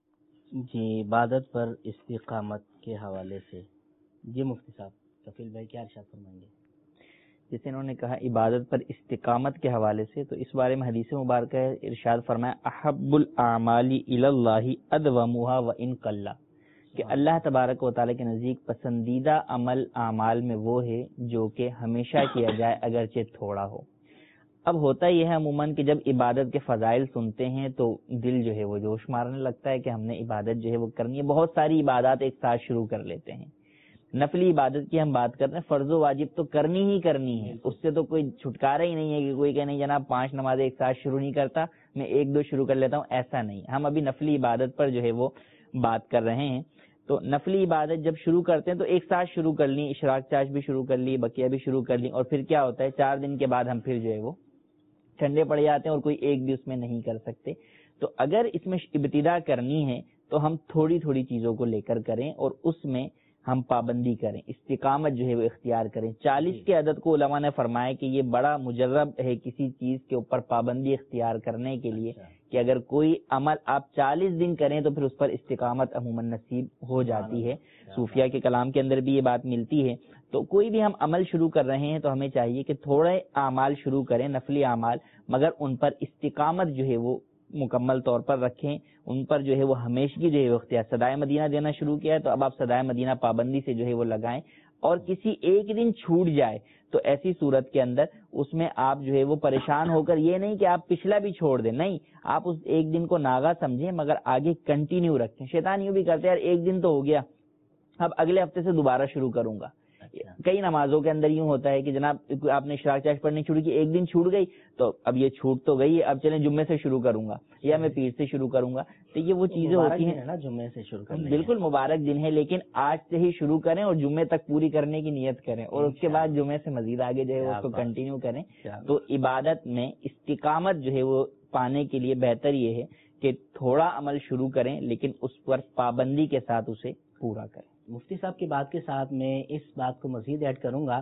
جی عبادت پر استقامت کے حوالے سے جی مفتی صاحب کفیل بھائی کیا ارشاد فرمائیں گے؟ جیسے انہوں نے کہا عبادت پر استقامت کے حوالے سے, تو اس بارے میں حدیث مبارکہ ارشاد فرمایا احب الاعمال الی اللہ ادومها وان قل, کہ اللہ تبارک و تعالی کے نزدیک پسندیدہ عمل اعمال میں وہ ہے جو کہ ہمیشہ کیا جائے اگرچہ تھوڑا ہو. اب ہوتا یہ ہے عموماً کہ جب عبادت کے فضائل سنتے ہیں تو دل جو ہے وہ جوش مارنے لگتا ہے کہ ہم نے عبادت جو ہے وہ کرنی ہے. بہت ساری عبادات ایک ساتھ شروع کر لیتے ہیں. نفلی عبادت کی ہم بات کرتے ہیں, فرض و واجب تو کرنی ہی کرنی ہے, اس سے تو کوئی چھٹکارا ہی نہیں ہے کہ کوئی کہ نہیں جناب 5 نمازیں ایک ساتھ شروع نہیں کرتا, میں 1-2 شروع کر لیتا ہوں, ایسا نہیں. ہم ابھی نفلی عبادت پر جو ہے وہ بات کر رہے ہیں. تو نفلی عبادت جب شروع کرتے ہیں تو ایک ساتھ شروع کر لی, اشراق چاش بھی شروع کر لی, بقیہ بھی شروع کر لی, اور پھر کیا ہوتا ہے 4 دن کے بعد ہم پھر جو ہے وہ ٹھنڈے پڑ جاتے ہیں اور کوئی ایک بھی اس میں نہیں کر سکتے. تو اگر اس میں ابتدا کرنی ہے تو ہم تھوڑی تھوڑی چیزوں کو لے کر کریں اور اس میں ہم پابندی کریں, استقامت جو ہے وہ اختیار کریں. 40 کے عدد کو علماء نے فرمایا کہ یہ بڑا مجرب ہے کسی چیز کے اوپر پابندی اختیار کرنے کے لیے, کہ اگر کوئی عمل آپ 40 دن کریں تو پھر اس پر استقامت عموماً نصیب ہو جاتی ہے. صوفیہ کے کلام کے اندر بھی یہ بات ملتی ہے. تو کوئی بھی ہم عمل شروع کر رہے ہیں تو ہمیں چاہیے کہ تھوڑے اعمال شروع کریں, نفلی اعمال, مگر ان پر استقامت جو ہے وہ مکمل طور پر رکھیں, ان پر جو ہے وہ ہمیشگی جو ہے وہ اختیار. صدائے مدینہ دینا شروع کیا ہے تو اب آپ صدائے مدینہ پابندی سے جو ہے وہ لگائیں, اور کسی ایک دن چھوٹ جائے تو ایسی صورت کے اندر اس میں آپ جو ہے وہ پریشان ہو کر یہ نہیں کہ آپ پچھلا بھی چھوڑ دیں, نہیں, آپ اس ایک دن کو ناغا سمجھیں مگر آگے کنٹینیو رکھیں. شیطان یوں بھی کرتے ہیں یار ایک دن تو ہو گیا, اب اگلے ہفتے سے دوبارہ شروع کروں گا. کئی نمازوں کے اندر یوں ہوتا ہے کہ جناب آپ نے اشراق چاش پڑھنی شروع کی, ایک دن چھوٹ گئی تو اب یہ چھوٹ تو گئی ہے, اب چلیں جمعے سے شروع کروں گا یا میں پیر سے شروع کروں گا. تو یہ وہ چیزیں ہوتی ہیں نا, جمعے سے شروع کریں, بالکل مبارک دن ہے, لیکن آج سے ہی شروع کریں اور جمعے تک پوری کرنے کی نیت کریں, اور اس کے بعد جمعے سے مزید آگے جو ہے اس کو کنٹینیو کریں. تو عبادت میں استقامت جو ہے وہ پانے کے لیے بہتر یہ ہے کہ تھوڑا عمل شروع کریں لیکن اس پر پابندی کے ساتھ اسے پورا کریں. مفتی صاحب کی بات کے ساتھ میں اس بات کو مزید ایڈ کروں گا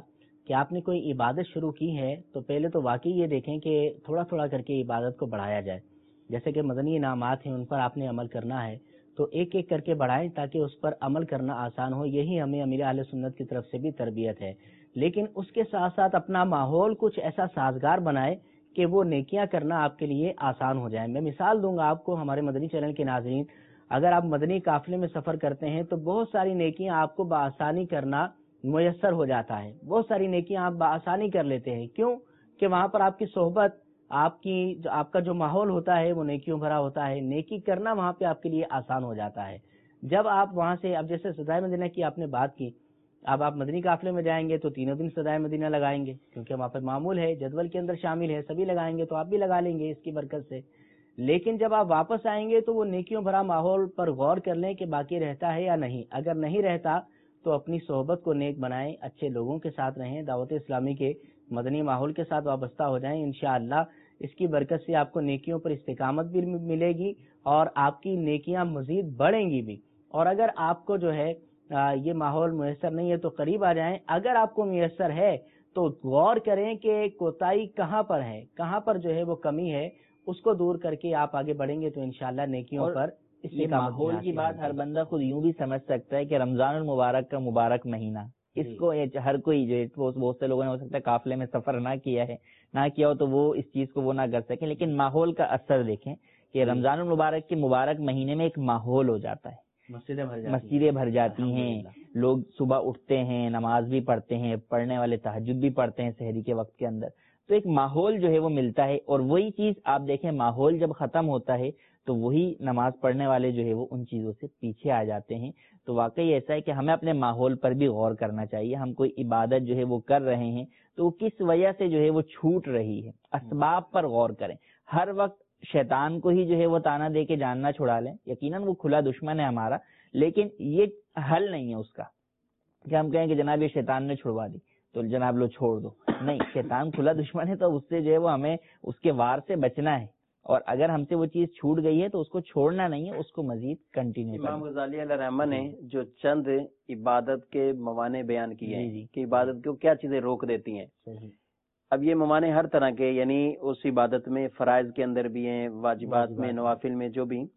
کہ آپ نے کوئی عبادت شروع کی ہے تو پہلے تو واقعی یہ دیکھیں کہ تھوڑا تھوڑا کر کے عبادت کو بڑھایا جائے. جیسے کہ مدنی انعامات ہیں ان پر آپ نے عمل کرنا ہے تو ایک ایک کر کے بڑھائیں تاکہ اس پر عمل کرنا آسان ہو. یہی ہمیں امیر اہل سنت کی طرف سے بھی تربیت ہے. لیکن اس کے ساتھ ساتھ اپنا ماحول کچھ ایسا سازگار بنائے کہ وہ نیکیاں کرنا آپ کے لیے آسان ہو جائیں. میں مثال دوں گا آپ کو, ہمارے مدنی چینل کے ناظرین, اگر آپ مدنی قافلے میں سفر کرتے ہیں تو بہت ساری نیکیاں آپ کو بآسانی کرنا میسر ہو جاتا ہے. بہت ساری نیکیاں آپ بآسانی کر لیتے ہیں. کیوں کہ وہاں پر آپ کی صحبت, آپ کا جو ماحول ہوتا ہے وہ نیکیوں بھرا ہوتا ہے. نیکی کرنا وہاں پہ آپ کے لیے آسان ہو جاتا ہے. جب آپ وہاں سے, اب جیسے سدائے مدینہ کی آپ نے بات کی, اب آپ مدنی قافلے میں جائیں گے تو تینوں دن سدائے مدینہ لگائیں گے کیونکہ وہاں پہ معمول ہے, جدول کے اندر شامل ہے, سبھی لگائیں گے تو آپ بھی لگا لیں گے اس کی برکت سے. لیکن جب آپ واپس آئیں گے تو وہ نیکیوں بھرا ماحول پر غور کر لیں کہ باقی رہتا ہے یا نہیں. اگر نہیں رہتا تو اپنی صحبت کو نیک بنائیں, اچھے لوگوں کے ساتھ رہیں, دعوت اسلامی کے مدنی ماحول کے ساتھ وابستہ ہو جائیں. انشاءاللہ اس کی برکت سے آپ کو نیکیوں پر استقامت بھی ملے گی اور آپ کی نیکیاں مزید بڑھیں گی بھی. اور اگر آپ کو جو ہے یہ ماحول میسر نہیں ہے تو قریب آ جائیں. اگر آپ کو میسر ہے تو غور کریں کہ کوتاہی کہاں پر ہے, کہاں پر جو ہے وہ کمی ہے, اس کو دور کر کے آپ آگے بڑھیں گے تو انشاءاللہ نیکیوں پر یہ ماحول کی بات ہر بندہ خود یوں بھی سمجھ سکتا ہے کہ رمضان المبارک کا مبارک مہینہ, اس کو ہر کوئی جو بہت سے لوگوں نے ہو سکتا ہے قافلے میں سفر نہ کیا ہو تو وہ اس چیز کو وہ نہ کر سکیں. لیکن ماحول کا اثر دیکھیں کہ رمضان المبارک کے مبارک مہینے میں ایک ماحول ہو جاتا ہے. مسجدیں بھر جاتی ہیں, لوگ صبح اٹھتے ہیں, نماز بھی پڑھتے ہیں, پڑھنے والے تہجد بھی پڑھتے ہیں سحری کے وقت کے اندر. تو ایک ماحول جو ہے وہ ملتا ہے. اور وہی چیز آپ دیکھیں, ماحول جب ختم ہوتا ہے تو وہی نماز پڑھنے والے جو ہے وہ ان چیزوں سے پیچھے آ جاتے ہیں. تو واقعی ایسا ہے کہ ہمیں اپنے ماحول پر بھی غور کرنا چاہیے. ہم کوئی عبادت جو ہے وہ کر رہے ہیں تو وہ کس وجہ سے جو ہے وہ چھوٹ رہی ہے, اسباب پر غور کریں. ہر وقت شیطان کو ہی جو ہے وہ تانا دے کے جاننا چھڑا لیں, یقیناً وہ کھلا دشمن ہے ہمارا, لیکن یہ حل نہیں ہے اس کا کہ ہم کہیں کہ جناب یہ شیطان نے چھڑوا دی تو جناب لو چھوڑ دو. نہیں, شیطان کھلا دشمن ہے تو اس سے جو ہے وہ ہمیں اس کے وار سے بچنا ہے. اور اگر ہم سے وہ چیز چھوٹ گئی ہے تو اس کو چھوڑنا نہیں ہے, اس کو مزید کنٹینیو کرنا. امام غزالی علیہ رحمہ نے جو چند عبادت کے موانع بیان کیے ہیں کہ عبادت کو کیا چیزیں روک دیتی ہیں. اب یہ موانع ہر طرح کے, یعنی اس عبادت میں فرائض کے اندر بھی ہیں, واجبات میں, نوافل میں جو بھی,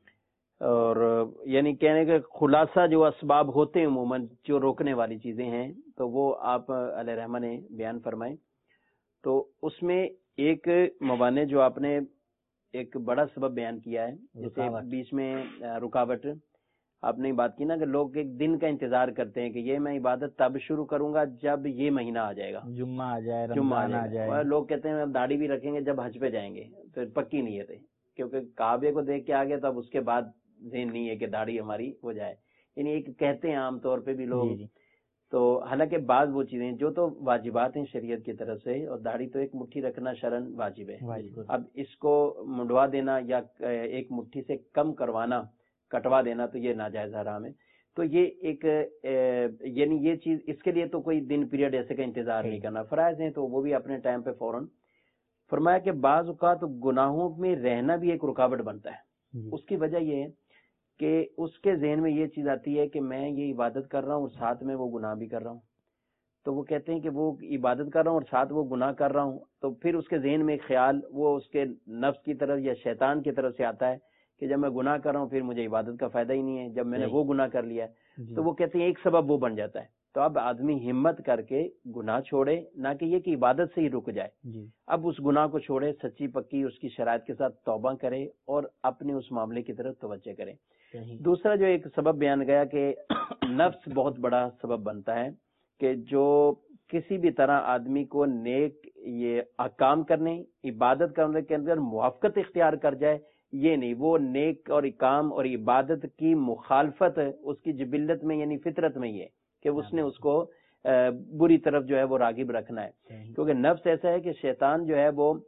اور یعنی کہنے کا خلاصہ جو اسباب ہوتے ہیں عموماً جو روکنے والی چیزیں ہیں تو وہ آپ علیہ رحمہ نے بیان فرمائے. تو اس میں ایک موانع جو آپ نے ایک بڑا سبب بیان کیا ہے, جیسے بیچ میں رکاوٹ آپ نے بات کی نا کہ لوگ ایک دن کا انتظار کرتے ہیں کہ یہ میں عبادت تب شروع کروں گا جب یہ مہینہ آ جائے گا, جمعہ آ جائے, رمضان آ جائے. اور لوگ کہتے ہیں اب داڑھی بھی رکھیں گے جب حج پہ جائیں گے, تو پکی نیت ہے کیونکہ کعبے کو دیکھ کے آگے تو اب اس کے بعد ذہن نہیں ہے کہ داڑھی ہماری ہو جائے. یعنی ایک کہتے ہیں عام طور پہ بھی لوگ. تو حالانکہ بعض وہ چیزیں جو تو واجبات ہیں شریعت کی طرف سے, اور داڑھی تو ایک مٹھی رکھنا شرعن واجب ہے. اب اس کو منڈوا دینا یا ایک مٹھی سے کم کروانا, کٹوا دینا, تو یہ ناجائز حرام ہے. تو یہ ایک یعنی یہ چیز, اس کے لیے تو کوئی دن پیریڈ ایسے کا انتظار نہیں کرنا. فرائض ہیں تو وہ بھی اپنے ٹائم پہ فوراً. فرمایا کہ بعض اوقات گناہوں میں رہنا بھی ایک رکاوٹ بنتا ہے. اس کی وجہ یہ ہے کہ اس کے ذہن میں یہ چیز آتی ہے کہ میں یہ عبادت کر رہا ہوں اور ساتھ میں وہ گناہ بھی کر رہا ہوں. تو وہ کہتے ہیں کہ وہ عبادت کر رہا ہوں اور ساتھ وہ گناہ کر رہا ہوں, تو پھر اس کے ذہن میں خیال وہ اس کے نفس کی طرف یا شیطان کی طرف سے آتا ہے کہ جب میں گناہ کر رہا ہوں پھر مجھے عبادت کا فائدہ ہی نہیں ہے, جب میں نے وہ گناہ کر لیا ہے. تو وہ کہتے ہیں ایک سبب وہ بن جاتا ہے. تو اب آدمی ہمت کر کے گناہ چھوڑے, نہ کہ یہ کہ عبادت سے ہی رک جائے. اب اس گناہ کو چھوڑے, سچی پکی اس کی شرائط کے ساتھ توبہ کرے اور اپنے اس معاملے کی طرف توجہ کرے. دوسرا جو ایک سبب بیان گیا کہ نفس بہت بڑا سبب بنتا ہے کہ جو کسی بھی طرح آدمی کو نیک یہ کام کرنے, عبادت کرنے کے اندر موافقت اختیار کر جائے, یہ نہیں, وہ نیک اور کام اور عبادت کی مخالفت اس کی جبلت میں یعنی فطرت میں ہی ہے کہ اس نے اس کو بری طرف جو ہے وہ راغب رکھنا ہے. کیونکہ نفس ایسا ہے کہ شیطان جو ہے وہ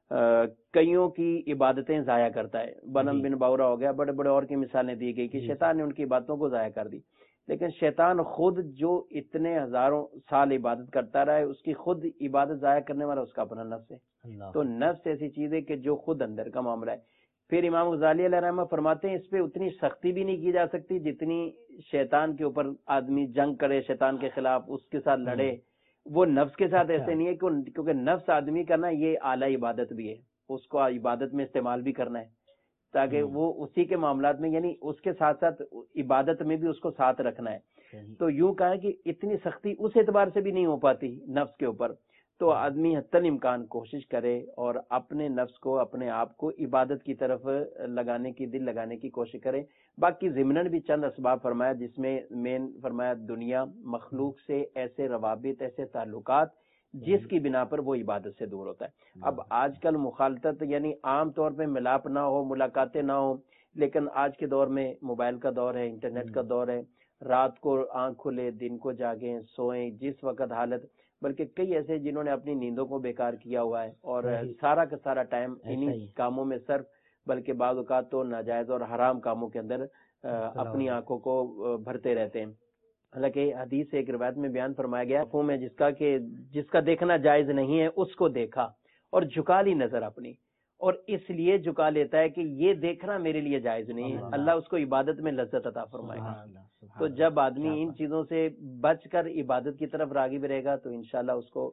کئیوں کی عبادتیں ضائع کرتا ہے. بلم بن باورا ہو گیا, بڑے بڑے اور کی مثالیں دی گئی کہ شیطان نے ان کی عبادتوں کو ضائع کر دی. لیکن شیطان خود جو اتنے ہزاروں سال عبادت کرتا رہا ہے, اس کی خود عبادت ضائع کرنے والا اس کا اپنا نفس ہے. تو نفس ایسی چیز ہے کہ جو خود اندر کا معاملہ ہے. پھر امام غزالی علیہ رحمہ فرماتے ہیں اس پہ اتنی سختی بھی نہیں کی جا سکتی جتنی شیطان کے اوپر آدمی جنگ کرے, شیطان کے خلاف اس کے ساتھ لڑے وہ نفس کے ساتھ ایسے نہیں ہے کیونکہ نفس آدمی کا نا یہ اعلیٰ عبادت بھی ہے، اس کو عبادت میں استعمال بھی کرنا ہے تاکہ وہ اسی کے معاملات میں، یعنی اس کے ساتھ ساتھ عبادت میں بھی اس کو ساتھ رکھنا ہے. تو یوں کہا کہ اتنی سختی اس اعتبار سے بھی نہیں ہو پاتی نفس کے اوپر، تو آدمی حتی الامکان کوشش کرے اور اپنے نفس کو، اپنے آپ کو عبادت کی طرف لگانے کی، دل لگانے کی کوشش کرے. باقی ضمناً بھی چند اسباب فرمایا، جس میں مین فرمایا دنیا، مخلوق سے ایسے روابط، ایسے تعلقات جس کی بنا پر وہ عبادت سے دور ہوتا ہے. اب آج کل مخالطت یعنی عام طور پہ ملاپ نہ ہو، ملاقاتیں نہ ہو، لیکن آج کے دور میں موبائل کا دور ہے، انٹرنیٹ کا دور ہے، رات کو آنکھ کھلے دن کو جاگیں، سوئیں، جس وقت حالت، بلکہ کئی ایسے جنہوں نے اپنی نیندوں کو بیکار کیا ہوا ہے اور سارا کا سارا ٹائم انہی کاموں میں صرف، بلکہ بعض اوقات تو ناجائز اور حرام کاموں کے اندر اپنی آنکھوں کو بھرتے رہتے ہیں. حالانکہ حدیث ایک روایت میں بیان فرمایا گیا مفہوم ہے جس کا کہ جس کا دیکھنا جائز نہیں ہے اس کو دیکھا اور جھکا لی نظر اپنی، اور اس لیے جھکا لیتا ہے کہ یہ دیکھنا میرے لیے جائز نہیں ہے، اللہ اس کو عبادت میں لذت عطا فرمائے گا. تو جب آدمی ان چیزوں سے بچ کر عبادت کی طرف راغب رہے گا تو انشاءاللہ اس کو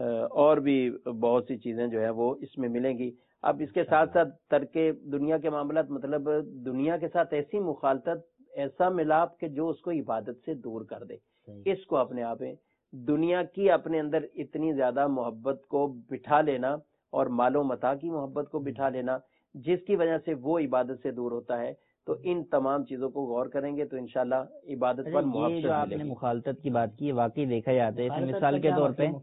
اور بھی بہت سی چیزیں جو ہے وہ اس میں ملیں گی. اب اس کے ساتھ ساتھ ترک دنیا کے معاملات، مطلب دنیا کے ساتھ ایسی مخالطت، ایسا ملاپ کہ جو اس کو عبادت سے دور کر دے، اس کو اپنے آپ میں دنیا کی اپنے اندر اتنی زیادہ محبت کو بٹھا لینا اور مال و متاع کی محبت کو بٹھا لینا جس کی وجہ سے وہ عبادت سے دور ہوتا ہے. تو ان تمام چیزوں کو غور کریں گے تو انشاءاللہ عبادت پر محبت. جو آپ نے مخالطت کی بات کی واقعی دیکھا جاتا ہے، مثال کے طور پہ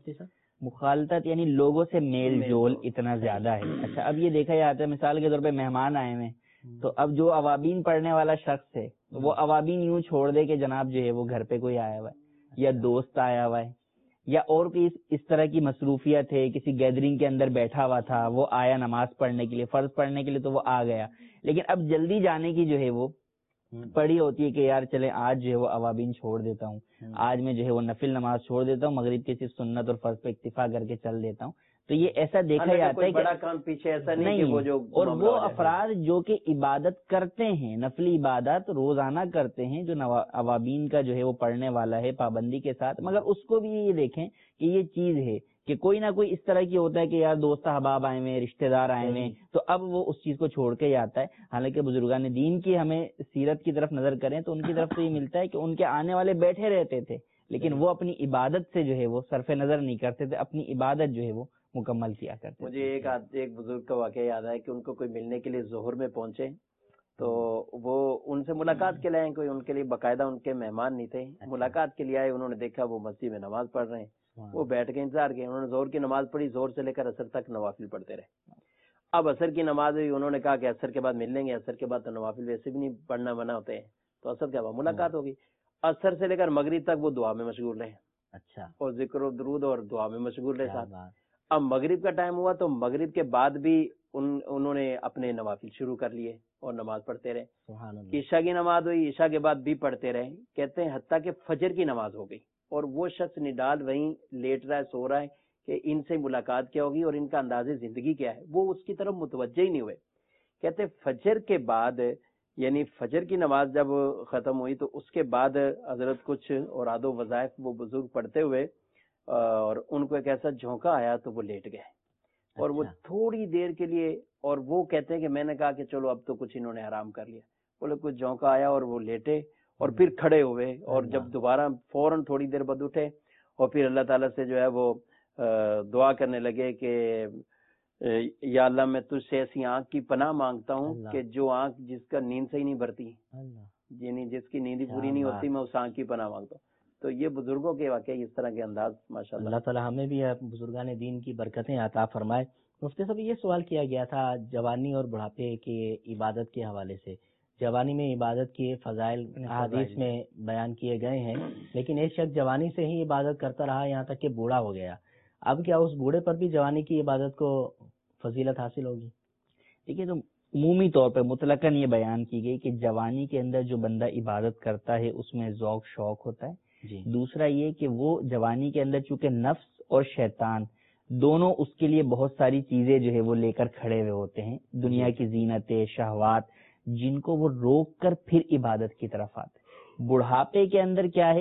مخالطت یعنی لوگوں سے میل جول اتنا زیادہ ہے. اچھا اب یہ دیکھا جاتا ہے مثال کے طور پہ مہمان آئے ہوئے، تو اب جو عوابین پڑھنے والا شخص ہے وہ عوابین یوں چھوڑ دے کہ جناب جو ہے وہ گھر پہ کوئی آیا ہوا ہے یا دوست آیا ہوا ہے یا اور کوئی اس طرح کی مصروفیت ہے، کسی گیدرنگ کے اندر بیٹھا ہوا تھا، وہ آیا نماز پڑھنے کے لیے، فرض پڑھنے کے لیے تو وہ آ گیا، لیکن اب جلدی جانے کی جو ہے وہ پڑی ہوتی ہے کہ یار چلے آج جو ہے وہ عوابین چھوڑ دیتا ہوں، آج میں جو ہے وہ نفل نماز چھوڑ دیتا ہوں، مغرب کی صرف سنت اور فرض پہ اکتفا کر کے چل دیتا ہوں. تو یہ ایسا دیکھا جاتا ہے بڑا کام پیچھے ایسا نہیں کہ وہ جو اور وہ افراد جو کہ عبادت کرتے ہیں، نفلی عبادت روزانہ کرتے ہیں، جو عوابین کا جو ہے وہ پڑھنے والا ہے پابندی کے ساتھ، مگر اس کو بھی یہ دیکھیں کہ یہ چیز ہے کہ کوئی نہ کوئی اس طرح کی ہوتا ہے کہ یار دوست احباب آئے ہوئے، رشتہ دار آئے ہوئے، تو اب وہ اس چیز کو چھوڑ کے آتا ہے. حالانکہ بزرگان دین کی ہمیں سیرت کی طرف نظر کریں تو ان کی طرف تو یہ ملتا ہے کہ ان کے آنے والے بیٹھے رہتے تھے لیکن وہ اپنی عبادت سے جو ہے وہ صرف نظر نہیں کرتے تھے، اپنی عبادت جو ہے وہ مکمل کیا کرتے. مجھے ایک بزرگ کا واقعہ یاد ہے کہ ان کو کوئی ملنے کے لیے ظہر میں پہنچے تو وہ ان سے ملاقات کے لیے آئے، کوئی ان کے لیے باقاعدہ ان کے مہمان نہیں تھے، ملاقات کے لیے آئے. انہوں نے دیکھا وہ مسجد میں نماز پڑھ رہے ہیں، وہ بیٹھ کے انتظار کیا. انہوں نے ظہر کی نماز پڑھی، ظہر سے لے کر عصر تک نوافل پڑھتے رہے. اب عصر کی نماز ہوئی، انہوں نے کہا کہ عصر کے بعد مل لیں گے، عصر کے بعد تو نوافل ویسے بھی نہیں پڑھنا منع ہوتے ہیں، تو عصر کے بعد ملاقات ہوگی. عصر سے لے کر مغرب تک وہ دعا میں مشغول رہے، اچھا، اور ذکر و درود اور دعا میں مشغول رہے ساتھ. اب مغرب کا ٹائم ہوا تو مغرب کے بعد بھی انہوں نے اپنے نوافل شروع کر لیے اور نماز پڑھتے رہے. عشاء کی نماز ہوئی، عشاء کے بعد بھی پڑھتے رہے. کہتے ہیں حتیٰ کہ فجر کی نماز ہو گئی اور وہ شخص نڈال وہیں لیٹ رہا ہے، سو رہا ہے کہ ان سے ملاقات کیا ہوگی اور ان کا انداز زندگی کیا ہے، وہ اس کی طرف متوجہ ہی نہیں ہوئے. کہتے ہیں فجر کے بعد یعنی فجر کی نماز جب ختم ہوئی تو اس کے بعد حضرت کچھ اوراد و وظائف وہ بزرگ پڑھتے ہوئے اور ان کو ایک ایسا جھونکا آیا تو وہ لیٹ گئے. اور وہ تھوڑی دیر کے لیے، اور وہ کہتے ہیں کہ میں نے کہا کہ چلو اب تو کچھ انہوں نے آرام کر لیا. بولے کچھ جھونکا آیا اور وہ لیٹے اور پھر کھڑے ہوئے، اور جب دوبارہ فوراً تھوڑی دیر بعد اٹھے اور پھر اللہ تعالیٰ سے جو ہے وہ دعا کرنے لگے کہ یا اللہ میں تجھ سے ایسی آنکھ کی پناہ مانگتا ہوں کہ جو آنکھ جس کا نیند سے ہی نہیں بھرتی، یعنی جس کی نیند پوری نہیں ہوتی، میں اس آنکھ کی پناہ مانگتا ہوں. تو یہ بزرگوں کے واقعی اس طرح کے انداز ماشاءاللہ. اللہ تعالیٰ ہمیں بھی بزرگان دین کی برکتیں عطا فرمائے. مفتی صاحب یہ سوال کیا گیا تھا جوانی اور بڑھاپے کے عبادت کے حوالے سے. جوانی میں عبادت کے فضائل احادیث میں بیان کیے گئے ہیں، لیکن ایک شخص جوانی سے ہی عبادت کرتا رہا یہاں تک کہ بوڑھا ہو گیا. اب کیا اس بوڑھے پر بھی جوانی کی عبادت کو فضیلت حاصل ہوگی؟ دیکھیے تو عمومی طور پہ مطلقاً یہ بیان کی گئی کہ جوانی کے اندر جو بندہ عبادت کرتا ہے اس میں ذوق شوق ہوتا ہے. دوسرا یہ کہ وہ جوانی کے اندر چونکہ نفس اور شیطان دونوں اس کے لیے بہت ساری چیزیں جو ہے وہ لے کر کھڑے ہوئے ہوتے ہیں، دنیا کی زینتیں، شہوات، جن کو وہ روک کر پھر عبادت کی طرف آتے. بڑھاپے کے اندر کیا ہے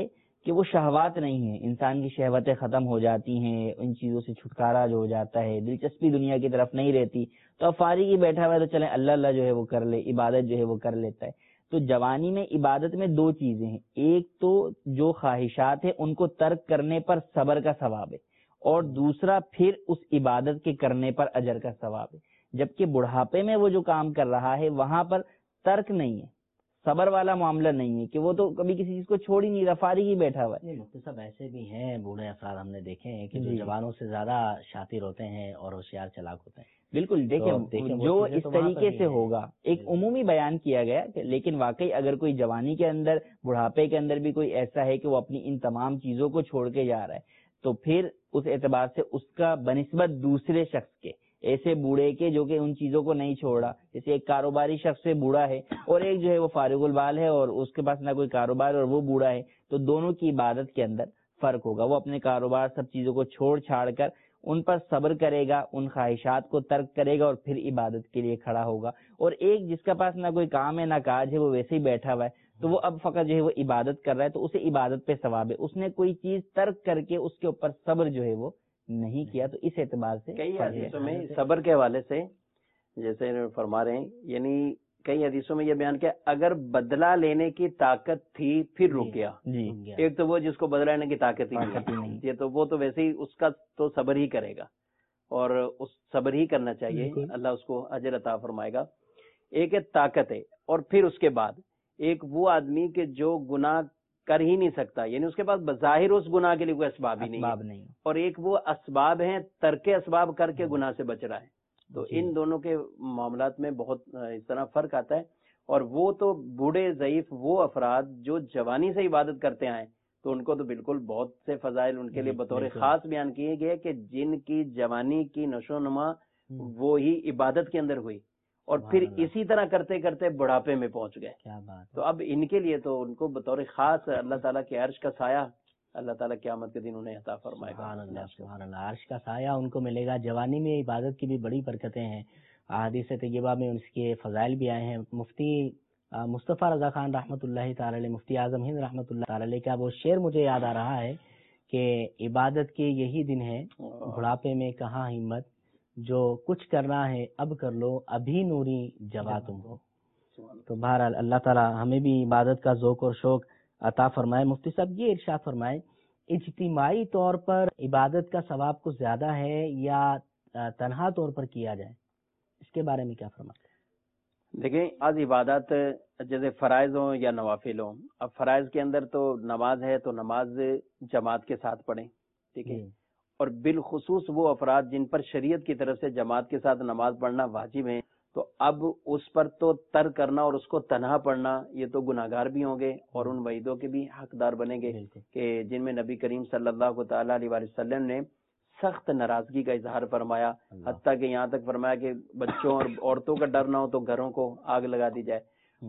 کہ وہ شہوات نہیں ہیں، انسان کی شہوتیں ختم ہو جاتی ہیں، ان چیزوں سے چھٹکارا جو ہو جاتا ہے، دلچسپی دنیا کی طرف نہیں رہتی، تو اب فارغ ہی بیٹھا ہوا ہے تو چلیں اللہ اللہ جو ہے وہ کر لے، عبادت جو ہے وہ کر لیتا ہے۔ تو جوانی میں عبادت میں دو چیزیں ہیں، ایک تو جو خواہشات ہیں ان کو ترک کرنے پر صبر کا ثواب ہے، اور دوسرا پھر اس عبادت کے کرنے پر اجر کا ثواب ہے۔ جبکہ بڑھاپے میں وہ جو کام کر رہا ہے وہاں پر ترک نہیں ہے، صبر والا معاملہ نہیں ہے کہ وہ تو کبھی کسی چیز کو چھوڑ ہی نہیں رہا، فارغ ہی بیٹھا ہوا ہے۔ مفتی صاحب ایسے بھی ہیں بوڑھے افراد ہم نے دیکھے ہیں کہ جو جوانوں سے زیادہ شاطر ہوتے ہیں اور ہوشیار چلاک ہوتے ہیں۔ بالکل، دیکھیں جو اس طریقے سے ہوگا، ایک عمومی بیان کیا گیا، لیکن واقعی اگر کوئی جوانی کے اندر بڑھاپے کے اندر بھی کوئی ایسا ہے کہ وہ اپنی ان تمام چیزوں کو چھوڑ کے جا رہا ہے، تو پھر اس اعتبار سے اس کا بنسبت دوسرے شخص کے، ایسے بوڑھے کے جو کہ ان چیزوں کو نہیں چھوڑا، جیسے ایک کاروباری شخص سے بوڑھا ہے اور ایک جو ہے وہ فارغ البال ہے اور اس کے پاس نہ کوئی کاروبار اور وہ بوڑھا ہے، تو دونوں کی عبادت کے اندر فرق ہوگا۔ وہ اپنے کاروبار سب چیزوں کو چھوڑ چھاڑ کر ان پر صبر کرے گا، ان خواہشات کو ترک کرے گا اور پھر عبادت کے لیے کھڑا ہوگا، اور ایک جس کے پاس نہ کوئی کام ہے نہ کاج ہے، وہ ویسے ہی بیٹھا ہوا ہے، تو وہ اب فقط جو ہے وہ عبادت کر رہا ہے، تو اسے عبادت پہ ثواب ہے، اس نے کوئی چیز ترک کر کے اس کے اوپر صبر جو ہے وہ نہیں کیا، تو اس اعتبار سے کئی حدیثوں میں صبر کے حوالے سے جیسے فرما رہے ہیں، یعنی کئی حدیثوں میں یہ بیان کیا اگر بدلہ لینے کی طاقت تھی پھر رک گیا، جی، ایک تو وہ جس کو بدلہ لینے کی طاقت ہی نہیں، یہ تو وہ تو ویسے ہی اس کا تو صبر ہی کرے گا اور اس صبر ہی کرنا چاہیے، اللہ اس کو اجر عطا فرمائے گا۔ ایک ہے طاقت ہے، اور پھر اس کے بعد ایک وہ آدمی کہ جو گناہ کر ہی نہیں سکتا، یعنی اس کے پاس بظاہر اس گناہ کے لیے کوئی اسباب ہی نہیں، اور ایک وہ اسباب ہیں ترک اسباب کر کے گناہ سے بچ رہا ہے۔ تو ان دونوں کے معاملات میں بہت اس طرح فرق آتا ہے، اور وہ تو بوڑھے ضعیف وہ افراد جو جوانی سے عبادت کرتے آئے تو ان کو تو بالکل بہت سے فضائل ان کے لیے بطور خاص بیان کیے گئے کہ جن کی جوانی کی نشو و نما وہی عبادت کے اندر ہوئی اور پھر اسی طرح کرتے کرتے بڑھاپے میں پہنچ گئے۔ کیا بات، تو اب ان کے لیے تو ان کو بطور خاص اللہ تعالیٰ کے عرش کا سایہ اللہ تعالیٰ قیامت کے دن انہیں عطا فرمائے گا۔ سبحان اللہ، عرش کا سایہ ان کو ملے گا۔ جوانی میں عبادت کی بھی بڑی برکتیں ہیں، احادیث طیبہ میں اس کے فضائل بھی آئے ہیں۔ مفتی مصطفیٰ رضا خان رحمۃ اللہ تعالی علیہ، مفتی اعظم ہند رحمۃ اللہ تعالی علیہ کا وہ شعر مجھے یاد آ رہا ہے کہ عبادت کے یہی دن ہے بڑھاپے میں کہاں ہمت، جو کچھ کرنا ہے اب کر لو ابھی نوری جوا تم ہو۔ تو بہرحال اللہ تعالیٰ ہمیں بھی عبادت کا ذوق اور شوق عطا فرمائے۔ مفتی صاحب یہ ارشاد فرمائے، اجتماعی طور پر عبادت کا ثواب کو زیادہ ہے یا تنہا طور پر کیا جائے، اس کے بارے میں کیا فرماتے ہیں؟ دیکھیں، آج عبادات جیسے فرائض ہوں یا نوافل ہوں، اب فرائض کے اندر تو نماز ہے تو نماز جماعت کے ساتھ پڑھیں، ٹھیک ہے، اور بالخصوص وہ افراد جن پر شریعت کی طرف سے جماعت کے ساتھ نماز پڑھنا واجب ہے، تو اب اس پر تو ترک کرنا اور اس کو تنہا پڑھنا یہ تو گناہگار بھی ہوں گے اور ان وعیدوں کے بھی حقدار بنیں گے کہ جن میں نبی کریم صلی اللہ تعالیٰ علیہ وسلم نے سخت ناراضگی کا اظہار فرمایا، حتیٰ کہ یہاں تک فرمایا کہ بچوں اور عورتوں کا ڈر نہ ہو تو گھروں کو آگ لگا دی جائے،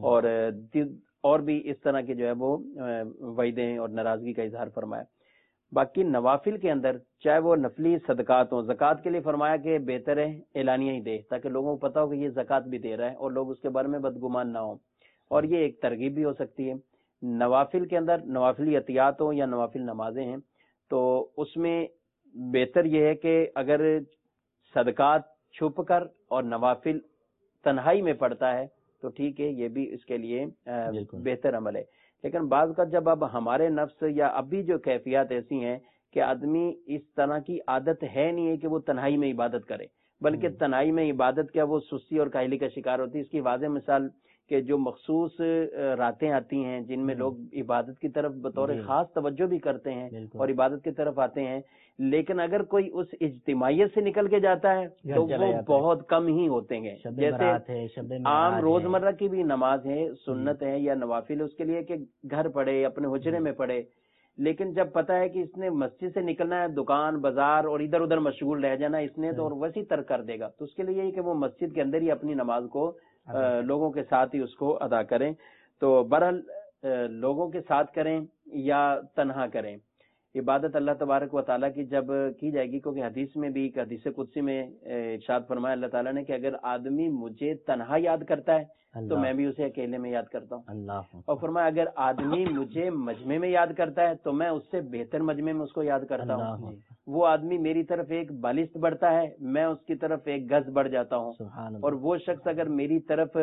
اور بھی اس طرح کے جو ہے وہ وعیدیں اور ناراضگی کا اظہار فرمایا۔ باقی نوافل کے اندر چاہے وہ نفلی صدقات ہوں، زکوٰۃ کے لیے فرمایا کہ بہتر ہے اعلانیہ ہی دے تاکہ لوگوں کو پتہ ہو کہ یہ زکوٰۃ بھی دے رہا ہے اور لوگ اس کے بارے میں بدگمان نہ ہوں، اور یہ ایک ترغیب بھی ہو سکتی ہے۔ نوافل کے اندر نوافلی عطیات ہوں یا نوافل نمازیں ہیں تو اس میں بہتر یہ ہے کہ اگر صدقات چھپ کر اور نوافل تنہائی میں پڑتا ہے تو ٹھیک ہے، یہ بھی اس کے لیے بہتر عمل ہے۔ لیکن بعض کا جب اب ہمارے نفس یا ابھی جو کیفیات ایسی ہیں کہ آدمی اس طرح کی عادت ہے نہیں ہے کہ وہ تنہائی میں عبادت کرے، بلکہ تنہائی میں عبادت کیا وہ سستی اور کاہلی کا شکار ہوتی ہے۔ اس کی واضح مثال کہ جو مخصوص راتیں آتی ہیں جن میں لوگ عبادت کی طرف بطور خاص توجہ بھی کرتے ہیں اور عبادت کی طرف آتے ہیں، لیکن اگر کوئی اس اجتماعیت سے نکل کے جاتا ہے تو وہ بہت کم ہی ہوتے ہیں۔ جیسے عام روزمرہ کی بھی نماز ہے، سنت ہے یا نوافل، اس کے لیے کہ گھر پڑھے، اپنے حجرے میں پڑھے، لیکن جب پتا ہے کہ اس نے مسجد سے نکلنا ہے، دکان بازار اور ادھر ادھر مشغول رہ جانا اس نے تو اور ویسے ترک کر دے گا، تو اس کے لیے یہ کہ وہ مسجد کے اندر ہی اپنی نماز کو لوگوں کے ساتھ ہی اس کو ادا کریں۔ تو بہرحال لوگوں کے ساتھ کریں یا تنہا کریں، عبادت اللہ تبارک و تعالیٰ کی جب کی جائے گی، کیونکہ حدیث میں بھی، ایک حدیث قدسی میں ارشاد فرمایا اللہ تعالیٰ نے کہ اگر آدمی مجھے تنہا یاد کرتا ہے تو میں بھی اسے اکیلے میں یاد کرتا ہوں، اور فرمایا اگر آدمی مجھے مجمع میں یاد کرتا ہے تو میں اس سے بہتر مجمع میں اس کو یاد کرتا ہوں، وہ آدمی میری طرف ایک بالشت بڑھتا ہے، میں اس کی طرف ایک گز بڑھ جاتا ہوں، اور وہ شخص اگر میری طرف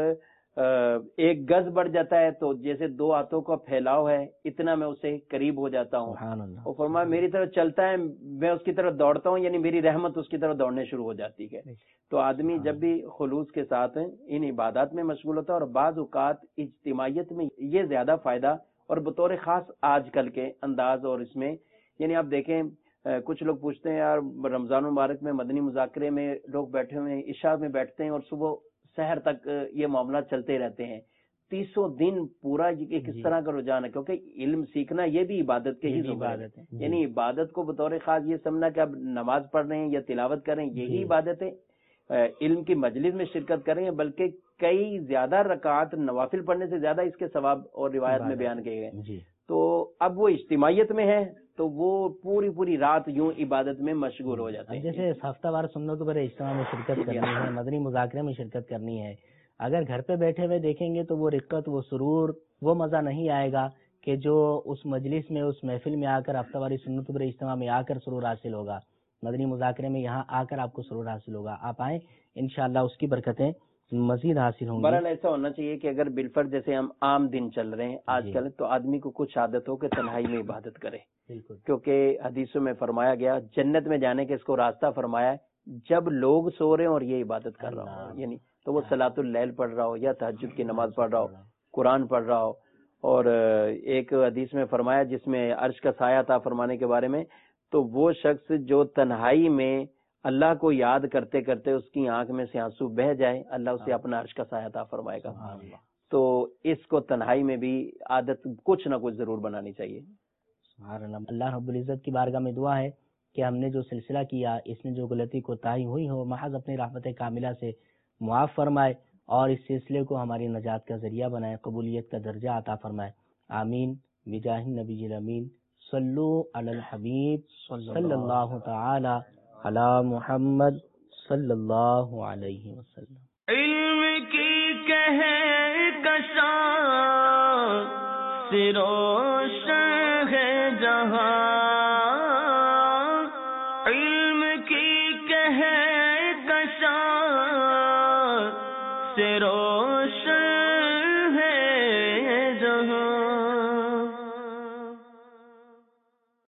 ایک گز بڑھ جاتا ہے تو جیسے دو ہاتھوں کا پھیلاؤ ہے اتنا میں اسے قریب ہو جاتا ہوں، اور فرمایا میری طرف چلتا ہے میں اس کی طرف دوڑتا ہوں، یعنی میری رحمت اس کی طرف دوڑنے شروع ہو جاتی ہے۔ تو آدمی جب بھی خلوص کے ساتھ ان عبادات میں مشغول ہوتا ہے، اور بعض اوقات اجتماعیت میں یہ زیادہ فائدہ، اور بطور خاص آج کل کے انداز، اور اس میں یعنی آپ دیکھیں کچھ لوگ پوچھتے ہیں یار رمضان مبارک میں مدنی مذاکرے میں لوگ بیٹھے ہوئے ہیں، عشاء میں بیٹھتے ہیں اور صبح سحر تک یہ معاملات چلتے رہتے ہیں، 30 دن پورا ایک اس طرح کا رجحان ہے، کیونکہ علم سیکھنا یہ بھی عبادت کے ہی عبادت ہے، یعنی عبادت کو بطور خاص یہ سمجھنا کہ اب نماز پڑھ رہے ہیں یا تلاوت کر رہے ہیں یہی عبادت ہے، علم کی مجلس میں شرکت کر رہے ہیں، بلکہ کئی زیادہ رکعات نوافل پڑھنے سے زیادہ اس کے ثواب اور روایت میں بیان کیے گئے۔ تو اب وہ اجتماعیت میں ہے تو وہ پوری رات یوں عبادت میں مشغول ہو جاتے ہیں۔ جیسے ہفتہ وار سنتوں پر اجتماع میں شرکت کرنی ہے، مدنی مذاکرے میں شرکت کرنی ہے، اگر گھر پہ بیٹھے ہوئے دیکھیں گے تو وہ رقت، وہ سرور، وہ مزہ نہیں آئے گا کہ جو اس مجلس میں، اس محفل میں آ کر، ہفتہ واری سنتوں پر اجتماع میں آ کر سرور حاصل ہوگا، مدنی مذاکرے میں یہاں آ کر آپ کو سرور حاصل ہوگا۔ آپ آئیں انشاءاللہ اس کی برکتیں مزید حاصل ہوں گی۔ بہرحال ایسا ہونا چاہیے کہ اگر بالفرض جیسے ہم عام دن چل رہے ہیں آج کل، تو آدمی کو کچھ عادت ہو کہ تنہائی میں عبادت کرے، کیونکہ حدیثوں میں فرمایا گیا جنت میں جانے کے اس کو راستہ فرمایا ہے جب لوگ سو رہے ہیں اور یہ عبادت کر رہا ہو، یعنی تو وہ صلاۃ اللیل پڑھ رہا ہو یا تہجد کی نماز پڑھ رہا ہو، قرآن پڑھ رہا ہو، اور ایک حدیث میں فرمایا جس میں عرش کا سایہ عطا فرمانے کے بارے میں، تو وہ شخص جو تنہائی میں اللہ کو یاد کرتے کرتے اس کی آنکھ میں سے آنسو بہہ جائے، اللہ اسے اپنا عرش کا سایہ عطا فرمائے گا۔ تو اس کو تنہائی میں بھی عادت کچھ نہ کچھ ضرور بنانی چاہیے۔ سبحان اللہ۔ اللہ رب العزت کی بارگاہ میں دعا ہے کہ ہم نے جو سلسلہ کیا، اس میں جو غلطی کوتاہی ہوئی ہو، محض اپنی رحمت کاملہ سے معاف فرمائے، اور اس سلسلے کو ہماری نجات کا ذریعہ بنائے، قبولیت کا درجہ عطا فرمائے، آمین بجاہ النبی الامین۔ صلو علی الحبیب صلی اللہ تعالی علی محمد صلی اللہ علیہ وسلم۔ علم کی کہکشاں سے روشن ہے جہاں، علم کی کہکشاں سے روشن